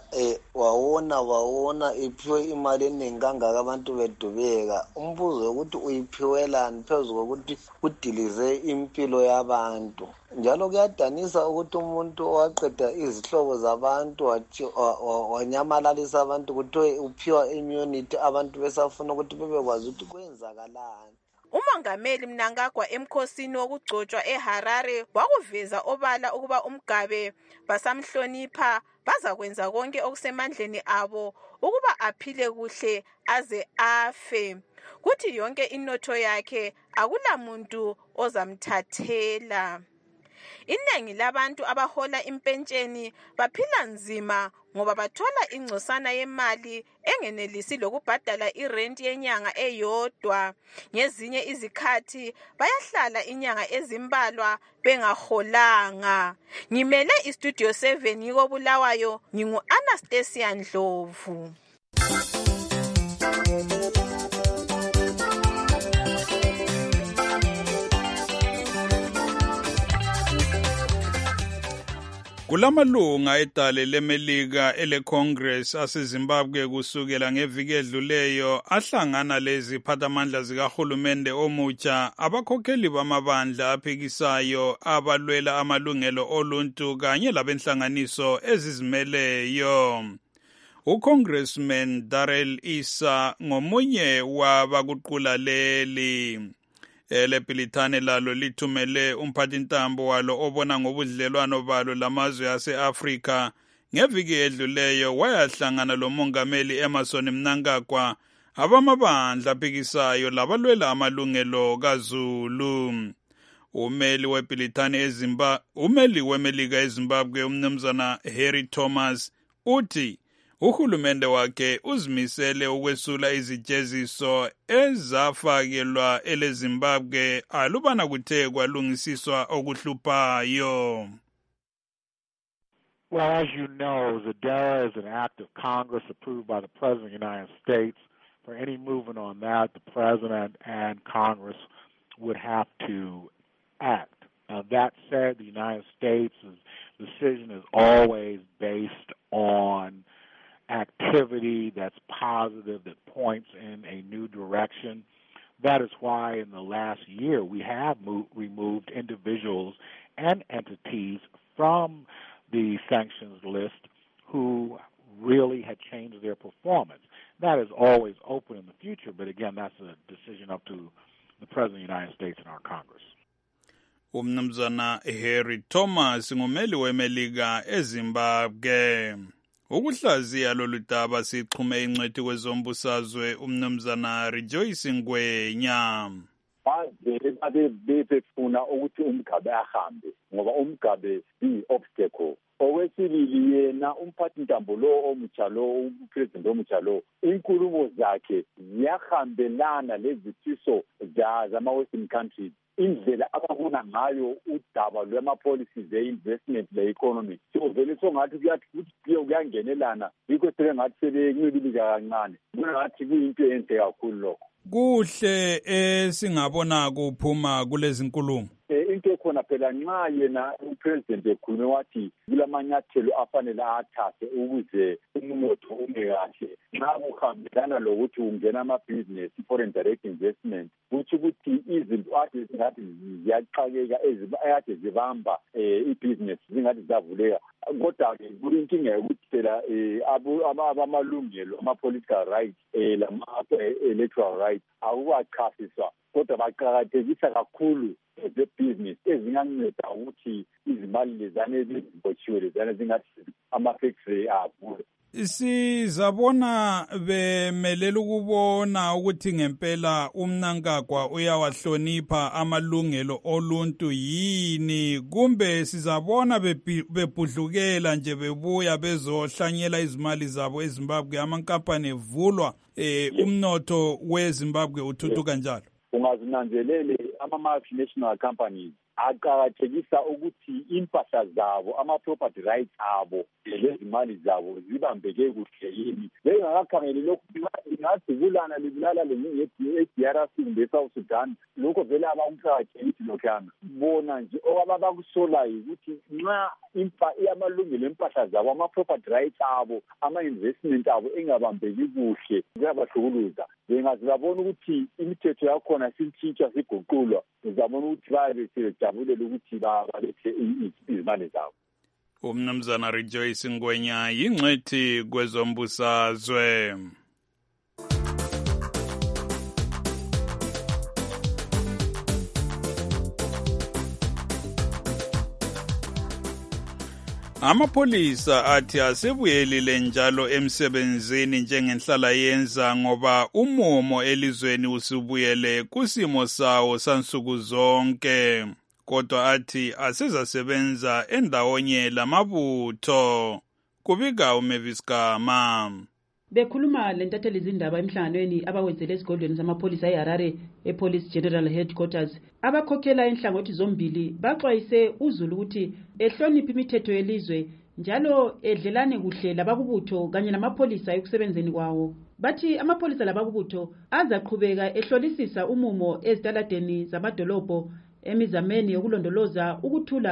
wawona iphiwe imali eningi kangaka abantu bedubeka. Umbuzo ukuthi uyiphiwelani phezu kokuthi udilize impilo yabantu. Njalo kuyadanisa ukuthi umuntu owaqeda izihlobo zabantu wanyamalalisa abantu kuthiwe uphiwa immunity abantu besafuna ukuthi bebekwazi ukuthi kwenzakalani. uMongameli Mnangagwa emkhosini wokugcotshwa eHarare wakuveza obala ukuba uMgabe basamhlonipha bazakwenza konke okusemandleni abo ukuba aphile kuhle aze afe. Kuthi yonke inotho yakhe akulamuntu ozamthathela. Inengi labantu abahola impentsheni baphila nzima ngoba bathola ingcosana yemali engenelisi lokubhadala irent yenyanga eyodwa. Ngezinye izikhathi bayahlala inyanga ezimbalwa bengaholanga. Ngimele iStudio 7 yiko Bulawayo, ngingu-Anastasia Ndlovu. Kulamalunga edale lemelika ele-Congress aseZimbabwe kusukela ngeviki edluleyo ahlangana lezi phathamandla zikahulumende omutsha abakhokheli bamabandla aphikisayo abalwela amalungelo oluntu kanye labenhlanganiso ezizimeleyo. UCongressman Darrell Issa ngomunye wabakuqula leli. Elebhilithane lalo lithumele umphathintambo walo obona ngobudlelwano balo lamazwe ase-Afrika ngeviki edluleyo wayahlangana lomongameli Emmerson Mnangagwa abamabandla aphikisayo labalwela amalungelo kaZulu. Umeli wemelika eZimbabwe umnumzana Harry Thomas uthi uhulumende wakhe uzimisele ukwesula izijeziso ezafakelwa eleZimbabwe alubana kuthe kwalungisiswa okuhluphayo. Well, as you know, ZEDARA is an act of Congress approved by the President of the United States. For any movement on that, the President and Congress would have to act. That said, the United States' decision is always based on activity that's positive, that points in a new direction. That is why in the last year we have removed individuals and entities from the sanctions list who really had changed their performance. That is always open in the future, but again, that's a decision up to the President of the United States and our Congress. Umnumzana Harry Thomas ngumeli wemelika eZimbabwe. Ukuhlaziya lolu daba sixhume ingcwethi kwezombusazwe umnumzana Rejoice Ngwenya. Baze befuna ukuthi uMgabe ahambe ngoba uMgabe i-obstacle. Owesibili yena umphathintambo lo omutsha lo upresident omutsha lo inkulumo zakhe ziyahambelana lezifiso zama-Western countries. Indlela ababona ngayo udaba lwama-policies e-investment le-economy sivele songathi kuyangenelana yikho sebengathi sebenyibilika kancane bona ngathi kuyinto enhle kakhulu lokho. Kuhle singabona kuphuma kulezi nkulumo. Into ekhona phela nxa yena upresident ekhulume wathi kulamanyathelo afanele athathe ukuze umnotho ume kahle nxa kuhambelana lokuthi ungena ama-business foreign direct investment kuthi ukuthi izinto ade zingathi ziyaqakeka ade zibamba i-business zingathi zavuleka kodwa-ke kulinkinga yokuthi phela abamalungelo ama-political rights lama-electoral rights akukachasiswa kodwa baqakathekisa kakhulu ezebhizinisi ezinganceda ukuthi izimali lezane ezibotshiwe lezane zingathi ama-factory avule. Sizabona bemelela ukubona ukuthi ngempela uMnangagwa uyawahlonipha amalungelo oluntu yini kumbe sizabona bebhudlukela nje bebuya bezohlanyela izimali zabo eZimbabwe amankampani evulwa umnotho weZimbabwe uthuthuka njalo. Ungazinanzelele ama-multinational companies aqakathekisa ukuthi impahla zabo ama-property rights abo lezimali zabo zibambeke kuhle yini bengakakhangeli lokhu ingazibulana libulala le-DRC kumbe e-South Sudan lokho vele abakuqakathekisi lokhuyana bona nje abakusolayo ukuthi nxa amalungelo empahla zabo ama-property rights abo ama-investment abo engabambeki kuhle kuyabahlukuluza bengaze babona ukuthi imithetho yakhona sitshintsha siguqulwa uzabona ukuthi bayabe sebejabulela ukuthi balethe izimali zabo. Umnumzana Rejoice Ngwenya yingcwethi kwezombusazwe. Amapholisa athi asebuyelile njalo emsebenzini njengenhlala yenza ngoba umumo elizweni usubuyele kusimo sawo sansuku zonke. Kodwa athi asezasebenza endawonye lamabutho. Kubika uMavis Gama. Bekhuluma lentatheli izindaba emhlanganweni abawenzele esigodlweni samapholisa eHarare ePolice General Headquarters abakhokhela inhlangothi zombili baxwayise uZulu ukuthi ehloniphe imithetho yelizwe njalo edlelane kuhle labakubutho kanye namapholisa ekusebenzeni kwawo. Bathi amapholisa labakubutho azaqhubeka ehlolisisa umumo ezitaladeni zamadolobho emizameni yokulondoloza ukuthula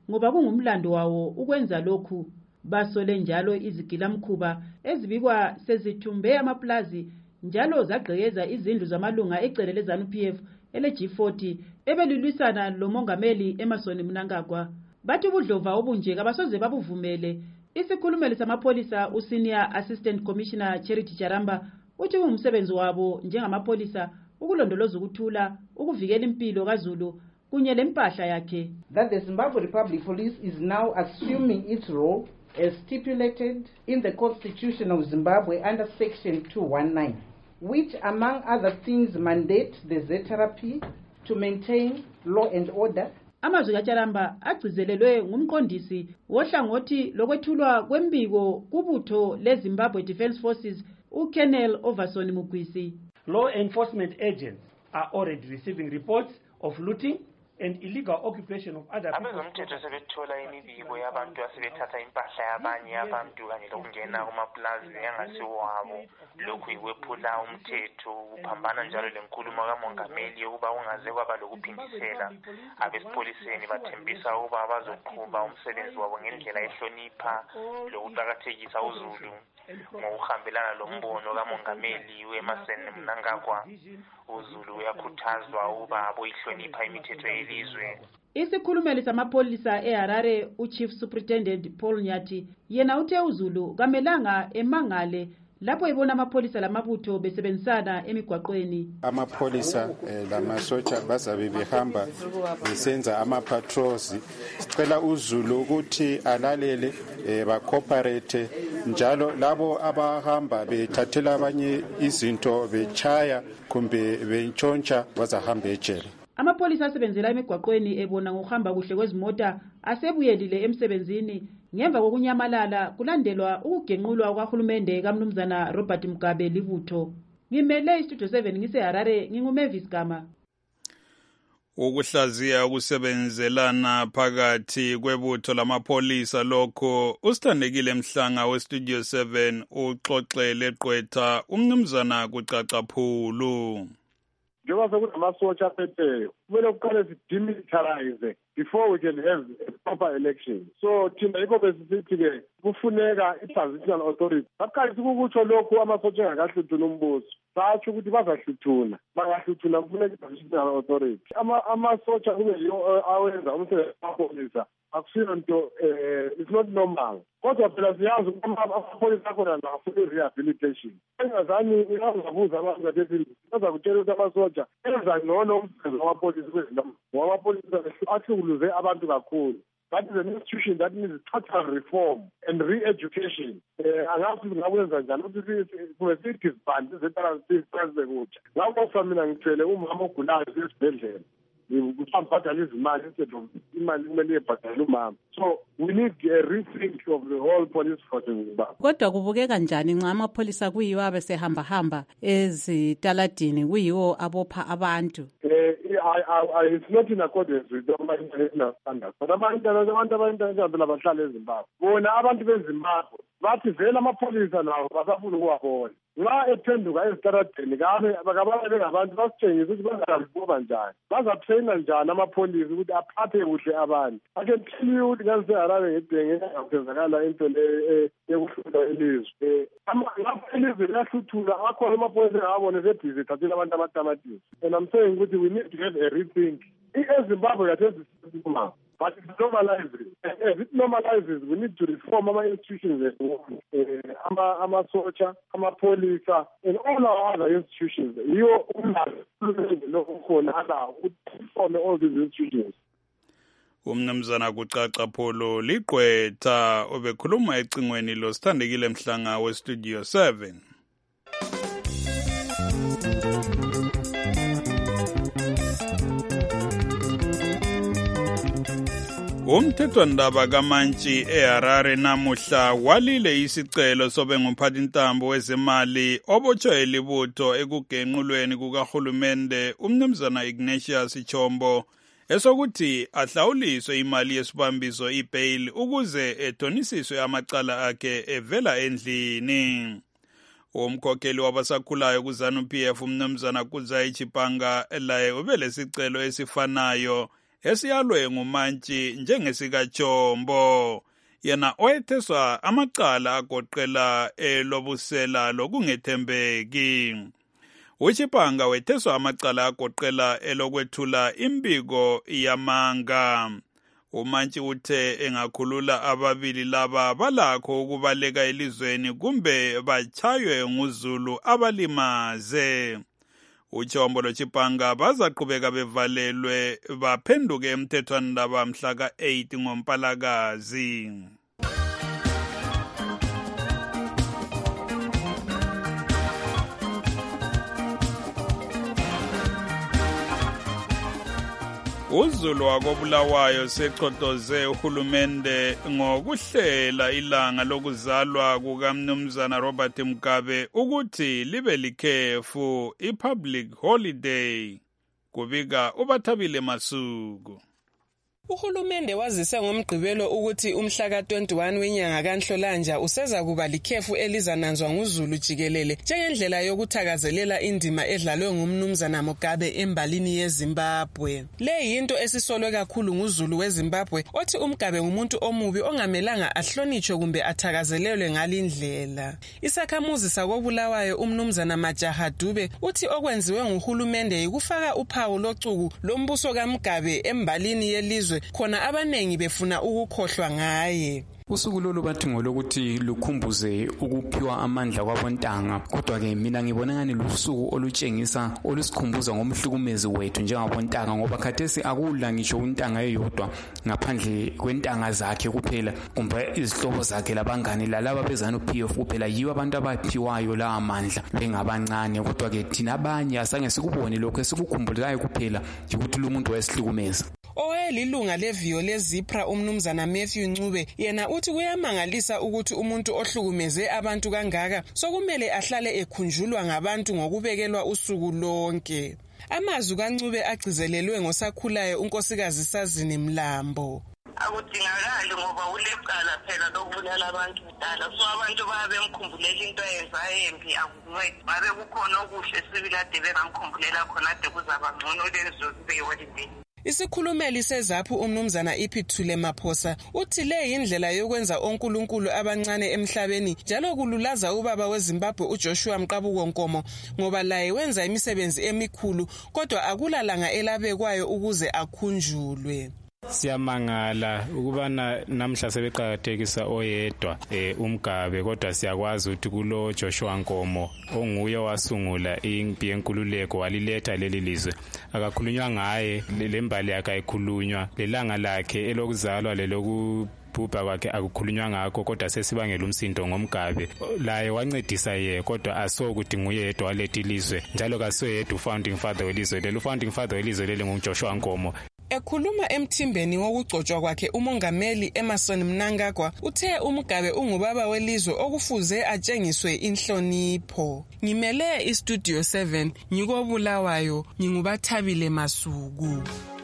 ngoba kungumlando wawo ukwenza lokhu. Basole njalo izigilamkhuba ezibikwa sezithumbe amaplazi njalo zagqekeza izindlu zamalunga ecele leZANU-PF ele-G40 ebelilwisana lomongameli Emmerson Mnangagwa. Bathi ubudlova obunje kabasoze babuvumele. Isikhulumeli samapholisa uSenior Assistant Commissioner Charity Charamba uthi umsebenzi wabo njengamapolisa ukulondoloza ukuthula, ukuvikela impilo kaZulu kunye lempahla yakhe. That the Zimbabwe Republic Police is now assuming its role as stipulated in the Constitution of Zimbabwe under Section 219, which among other things mandate the ZRP to maintain law and order. Amazwi kaCharamba agcizelelwe ngumqondisi wohlangothi lokwethulwa kwembiko kubutho leZimbabwe Defence Forces uKolonel Overson Mugwisi. Law enforcement agents are already receiving reports of looting and illegal occupation of other people. Abezomthetho sebethola imibiko yabantu asebethatha impahla yabanye abantu kanye lokungena kumaplazi angasiwabo. Lokhu ikwephula umthetho uphambana njalo lenkulumo kamongameli yokuba kungaze kwaba lokuphindisela. Abesipoliseni bathembisa ukuba bazoqhuba umsebenzi wabo ngendlela ehlonipha lokuqakathekisa uZulu ngokuhambelana lombono kamongameli weMemmerson Mnangagwa. uZulu uyakhuthazwa ukuba aboyihlonipha imithetho yelizwe. Isikhulumeli samapholisa eHarare uChief Superintendent Paul Nyati yena uthe uZulu kamelanga emangale lapho ebona amapholisa lamabutho besebenzisana emigwaqweni. Amapholisa lamasotsha bazabe behamba besenza ama-patrols. Sicela uZulu ukuthi alalele ba-cooperate njalo labo abahamba bethathela abanye izinto bechaya kumbe bentshontsha bazahamba ejele. Amapholisa asebenzela emigwaqweni ebona ngokuhamba kuhle kwezimota asebuyelile emsebenzini ngemva kokunyamalala kulandelwa ukugenqulwa kwahulumende kaMnumzana Robert Mugabe libutho. Ngimele iStudio 7 ngiseHarare nginguMavis Gama. Ukuhlaziya ukusebenzelana phakathi kwebutho lamapholisa lokho usithandekile Mhlanga weStudio 7 uxoxele Gqwetha umnumzana kuCacaphulu. Njengoba sekunamasotsha aphetheyo kumele kuqale sidemilitarize before we can have a proper election. So thina yikho besisithi-ke kufuneka i-transitional authority. Baqale sikukutsho lokhu amasotsha engakahluthuni umbuso. Satsho ukuthi bazahluthuna. Bangahluthuna kufuneka i-transitional authority. Amasotsha kube yiwo awenza umsebenzi wamapholisa. Akusiyo nto it's not normal. Kodwa phela siyazi ukuthi amapholisa akhona nafuna i-rehabilitation. Engazani uyazabuza abantu kathesi bazakutshela ukuthi amasotsha enza ngcono umsebenzi wamapholisa kwezindawo. Amapholisa ahlukuluze abantu kakhulu. That is an institution that needs total reform and re-education. Angazi ngakwenza njani ukuthi kube-disband zetransfer kutsha. Ngakho mina ngithwele umama ogulayo esibhedlela. Kusambhadala izimali instead of imali kumele ibhadale umama. So we need a rethink of the whole police force in Zimbabwe. Kodwa kubukeka njani nxa amapholisa kuyiwo abesehamba ezitaladini kuyiwo abopha abantu? It's not in accordance with the international standards. But abantu abahlala eZimbabwe. Bona abantu beZimbabwe bathi vele amapholisa nawo basafuna ukuwabona. Nxa ephenduka ezitaladini bakababe bengabantu basitshengisa ukuthi bazaliboba njani. Bazatraina njani amapholisa ukuthi aphathe kuhle abantu. I can tell you ukuthi ngaseHarare ngedenge ngaphezakala into le yokuhlula ilizwe. Ilizwe liyahluthula akhona amapholisa ngabone sebhizi ethathela abantu amatamatisi. And I'm saying ukuthi we need to have a rethink. eZimbabwe kathesi sikhuluma. But it normalizes. As it normalizes, we need to reform our institutions, amasotsha, amapolisa, and all our other institutions. You reform all these institutions. Umnumzana kuCacaphulu liGqwetha obekhuluma ecingweni lo Sithandekile Mhlanga weStudio 7. Umthethwandaba kaMantshi eHarare namuhla walile isicelo sobe ngumphathintambo wezemali obotshwe libutho ekugenqulweni kukahulumende umnumzana Ignatius Chombo esokuthi ahlawuliswe imali yesibambiso ibail ukuze ethonisiswe amacala akhe evela endlini. Umkhokheli wabasakhulayo kuZANU-PF umnumzana Kuzayi Chipanga laye ubelesicelo esifanayo esiyalwe ngumantshi njengesikajombo, yena oyetheswa amacala agoqela elobusela lokungethembeki. uChipanga wetheswa amacala agoqela elokwethula imbiko yamanga. umantshi uthe engakhulula ababili laba balakho ukubaleka elizweni kumbe bachaywe nguzulu abalimaze. uJombo loChipanga bazaqhubeka bevalelwe baphenduke emthethwandaba mhla ka-8 ngoMpalakazi. uZulu wakobulawayo sechotoze uhulumende ngokuhlela ilanga lokuzalwa kukaMnumzana Robert Mugabe ukuthi libe likhefu i-public holiday. Kubika uBathabile Masuku. Uhulumende wazise ngomgqibelo ukuthi umhla ka-21 wenyanga kaNhlolanja useza kuba likhefu elizananzwa nguZulu jikelele njengendlela yokuthakazelela indima edlalwe ngumnumzana Mugabe embalini yeZimbabwe. Le yinto esisolwe kakhulu nguZulu weZimbabwe othi uMugabe ngumuntu omubi ongamelanga ahlonitshwe kumbe athakazelelwe ngalindlela. Isakhamuzi sakobulawayo umnumzana Majaha Dube uthi okwenziwe nguhulumende yikufaka uphawu locuku lombuso kaMugabe embalini yelizwe khona abanengi befuna ukukhohlwa ngaye. Usuku lolu bathi ngolokuthi lukhumbuze ukuphiwa amandla kwabontanga, kodwa ke mina ngibona ngani lusuku olutshengisa olusikhumbuza ngomhlukumezi wethu njengabontanga, ngoba khathesi akula ngisho untanga eyodwa ngaphandle kwentanga zakhe kuphela kumbe izihlobo zakhe labangani lalaba bezana uPF kuphela yibo abantu abaphiwayo la amandla bengabancane, kodwa ke thina abanye asange sikubone lokho, esikukhumbulayo kuphela ukuthi lo muntu wayesihlukumeza. Owayelilunga leviyo leZipra umnumzana Matthew Ncube yena uthi kuyamangalisa ukuthi umuntu ohlukumeze abantu kangaka sokumele ahlale ekhunjulwa ngabantu ngokubekelwa usuku lonke. Amazwi kaNcube agcizelelwe ngosakhulayo unkosikazi Sazini Mlambo. Akudingakali ngoba ulecala phela lokubulala abantu kudala, so abantu babemkhumbulela into eyenzayo embi akuncedi. Babe kukhona okuhle sibilade bengamkhumbulela khona ade kuzaba ngcono lenziwe kube yiholiday. Isikhulumeli seZaphu umnumzana Iphithule Maphosa uthi le indlela yokwenza onkulunkulu abancane emhlabeni njalo kululaza ubaba weZimbabwe uJoshua Mqabuko Nkomo ngoba laye wenza imisebenzi emikhulu kodwa akulalanga elabekwayo ukuze akhunjulwe. Siyamangala ukubana namhla sebeqhakathekisa oyedwa uMgabe, kodwa siyakwazi ukuthi kulo Joshua Nkomo onguye wasungula impi yenkululeko waliletha leli lizwe akakhulunywa ngaye, lembali yakhe ayikhulunywa, lelanga lakhe elokuzalwa lelokubhubha kwakhe akukhulunywa ngakho, kodwa sesibangela umsindo ngoMgabe. Laye wancedisa ye, kodwa asokuthi nguye yedwa waletha ilizwe njalo kasoyedwa ufounding father welizwe lelo. Ufounding father welizwe lelo nguJoshua Nkomo. Ekhuluma emthimbeni wokugcotshwa kwakhe umongameli Emmerson Mnangagwa uthe uMugabe ungubaba welizwe okufuze atshengiswe inhlonipho. Ngimele iStudio 7 ngikobulawayo nginguBathabile Masuku.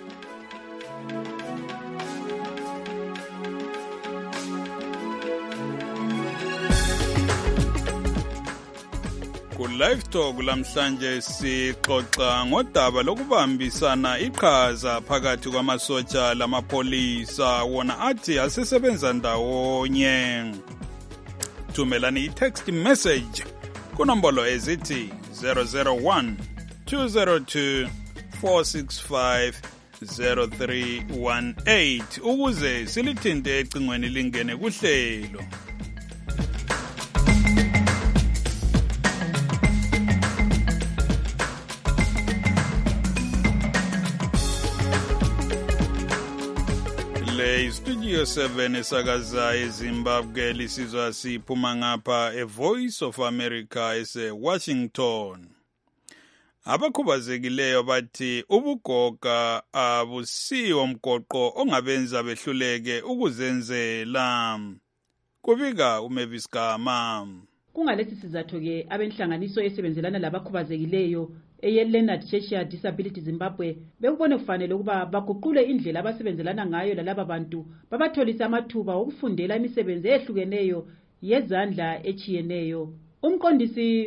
Live Talk lamhlanje sixoxa ngodaba lokubambisana iqhaza phakathi kwamasotsha lamapolisa wona athi asesebenza ndawonye. Thumelani i-text message kunombolo ezithi 001 202 465 0318 ukuze silithinte ecingweni lingene kuhlelo. Studio 7 esakaza eZimbabwe lisizwa siphuma ngapha eVoice of America eseWashington. Abakhubazekileyo bathi ubugoga abusiwo mgoqo ongabenza behluleke ukuzenzela. Kubika uMavis Gama. Kungalesi sizathu ke abenhlanganiso esebenzelana labakhubazekileyo eyeLeonard Cheshire Disability Zimbabwe bekubone kufanele ukuba baguqule indlela abasebenzelana ngayo lalaba bantu babatholisa amathuba okufundela imisebenzi ehlukeneyo yezandla echiyeneyo. Umqondisi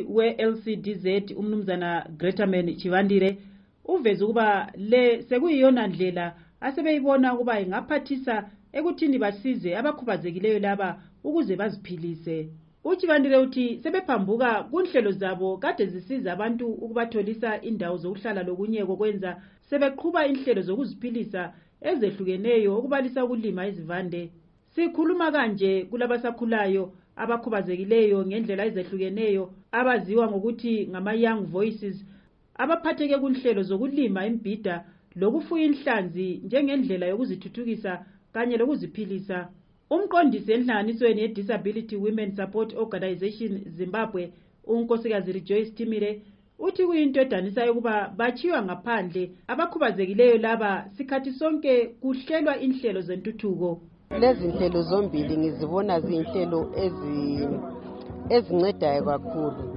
we-LCDZ umnumzana Gretaman Chivandire uveza ukuba le sekuyiyona ndlela asebeyibona ukuba ingaphathisa ekuthini basize abakhubazekileyo laba ukuze baziphilise. Uchibandile uthi sebephambuka kunhlelo zabo kade zisiza abantu ukubatholisa indawo zokuhlala lokunye kokwenza sebeqhuba inhlelo zokuziphilisa ezehlukeneyo ukubalisa ukulima izivande. Sikhuluma kanje kulabasakhulayo abakhubazekileyo ngendlela ezehlukeneyo abaziwa ngokuthi ngama young voices abaphatheke kunhlelo zokulima imbhida lokufuya inhlanzi njengendlela yokuzithuthukisa kanye lokuziphilisa. Umqondisi enhlanganisweni ye-Disability Women Support Organization Zimbabwe, unkosikazi Rejoice Timire, uthi kuyinto edanisayo ukuba bachiywa ngaphandle abakhubazekileyo laba sikhathi sonke kuhlelwa inhlelo zentuthuko. Lezi nhlelo zombili ngizibona zinhlelo ezincedayo kakhulu.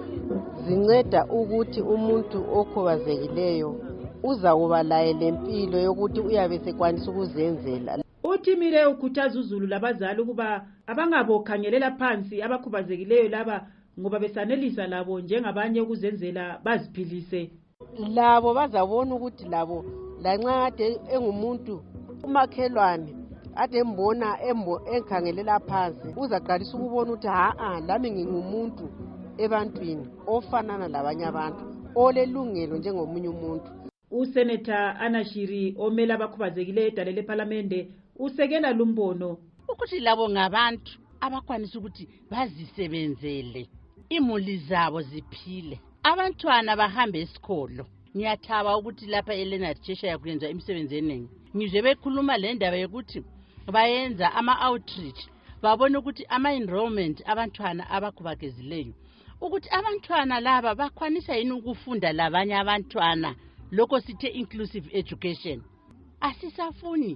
Zinceda ukuthi umuntu okhubazekileyo uza kuba laye lempilo yokuthi uyabe sekwanisa ukuzenzela. Uthimire ukhuthaza uzulu labazali ukuba abangabokhangelela phansi abakhubazekileyo laba ngoba besanelisa labo njengabanye ukuzenzela baziphilise. Labo bazabona ukuthi labo lanxa ade engumuntu umakhelwane ade embona enkhangelela phansi uzaqalisa ukubona ukuthi lami ngingumuntu ebantwini ofanana labanye abantu olelungelo njengomunye umuntu. Usenator Anashiri omela abakhubazekileyo edalele eParliament usekela lumbono ukuthi labo ngabantu abakwanisa ukuthi bazisebenzele imuli zabo ziphile, abantwana bahambe esikolo. Ngiyathaba ukuthi lapha eLeonard Cheshire yakwenza imisebenzi eningi. Ngizwe bekhuluma le ndaba yokuthi bayenza ama-outreach babone ukuthi ama-enrollment abantwana abakhubazekileyo ukuthi abantwana laba bakwanisa yini ukufunda labanye abantwana, lokho sithe inclusive education. Asisafuni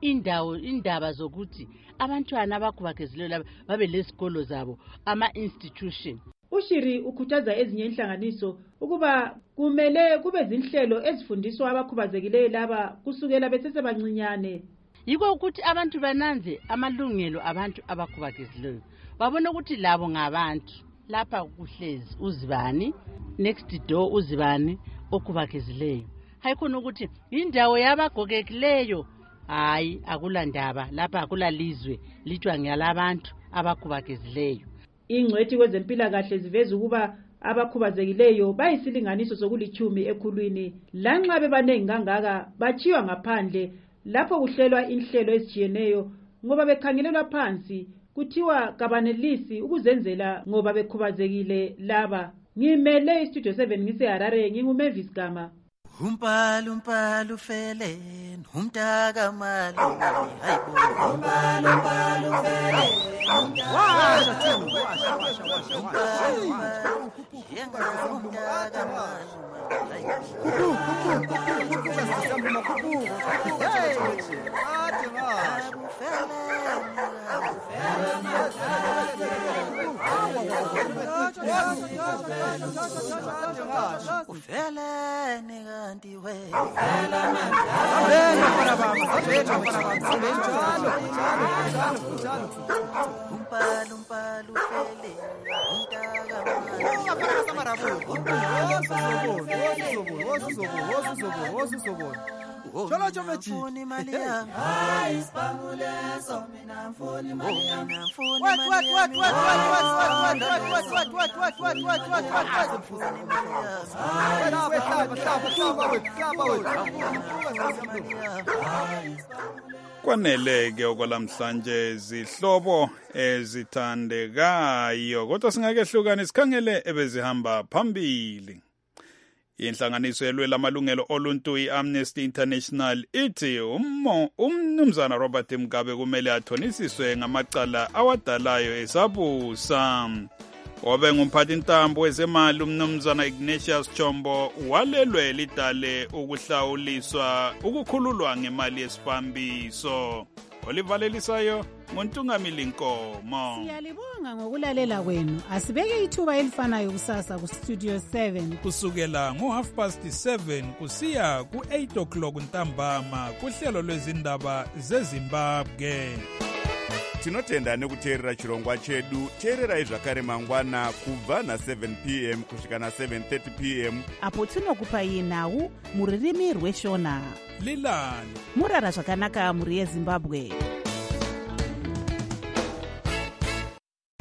indaba zokuthi abantwana abakhubazekileyo laba babe lesikolo zabo ama-institution. Ushiri ukhuthaza ezinye inhlanganiso ukuba kumele kube zinhlelo ezifundiswa abakhubazekileyo laba kusukela besesebancinyane. Yiko ukuthi abantu bananze amalungelo abantu abakhubazekileyo, babone ukuthi labo ngabantu. Lapha kuhlezi uzibani, next door uzibani okhubazekileyo. Hayikhona ukuthi indawo yabagogekileyo, hayi akulandaba lapha akulalizwe lithiwa ngiyalabantu abakhubazekileyo. Ingcwethi kwezempilakahle ziveza ukuba abakhubazekileyo bayisilinganiso sokulithumi ekhulwini lanxa bebanengi kangaka bachiywa ngaphandle lapho kuhlelwa inhlelo ezijiyeneyo ngoba bekhangelelwa phansi kuthiwa kabanelisi ukuzenzela ngoba bekhubazekile laba. Ngimele istudio 7 ngiseHarare, nginguMavis Gama. Umpalu fele umtaka mali hayibo umpalu fele washa Kwaneleke okwalamhlanje zihlobo ezithandekayo, kodwa singake hlukane sikhangele ebezihamba phambili. Inhlanganiso elwela amalungelo oluntu i-Amnesty International ithi umnumzana Robert Mugabe kumele athonisiswe ngamacala awadalayo esabusa. Obe ngumphathi ntambo wezemali umnumzana Ignatius Chombo walelwe lidale ukuhlawuliswa ukukhululwa ngemali yesibambiso. Olivalelisayo ngontungamili Nkomo. Siyalibonga ngokulalela kwenu. Asibeke ithuba elifanayo kusasa ku Studio 7 kusukela ngo7:30 kusiya ku8 o'clock ntambama kuhlelo lwezindaba zeZimbabwe. tinotenda nekuteerera chirongwa chedu. Teererai zvakare mangwana kubva na7 p.m. kusvika na7:30 p.m. apo tinokupai nhau mururimi rweshona. Lilani murara zvakanaka muri yeZimbabwe.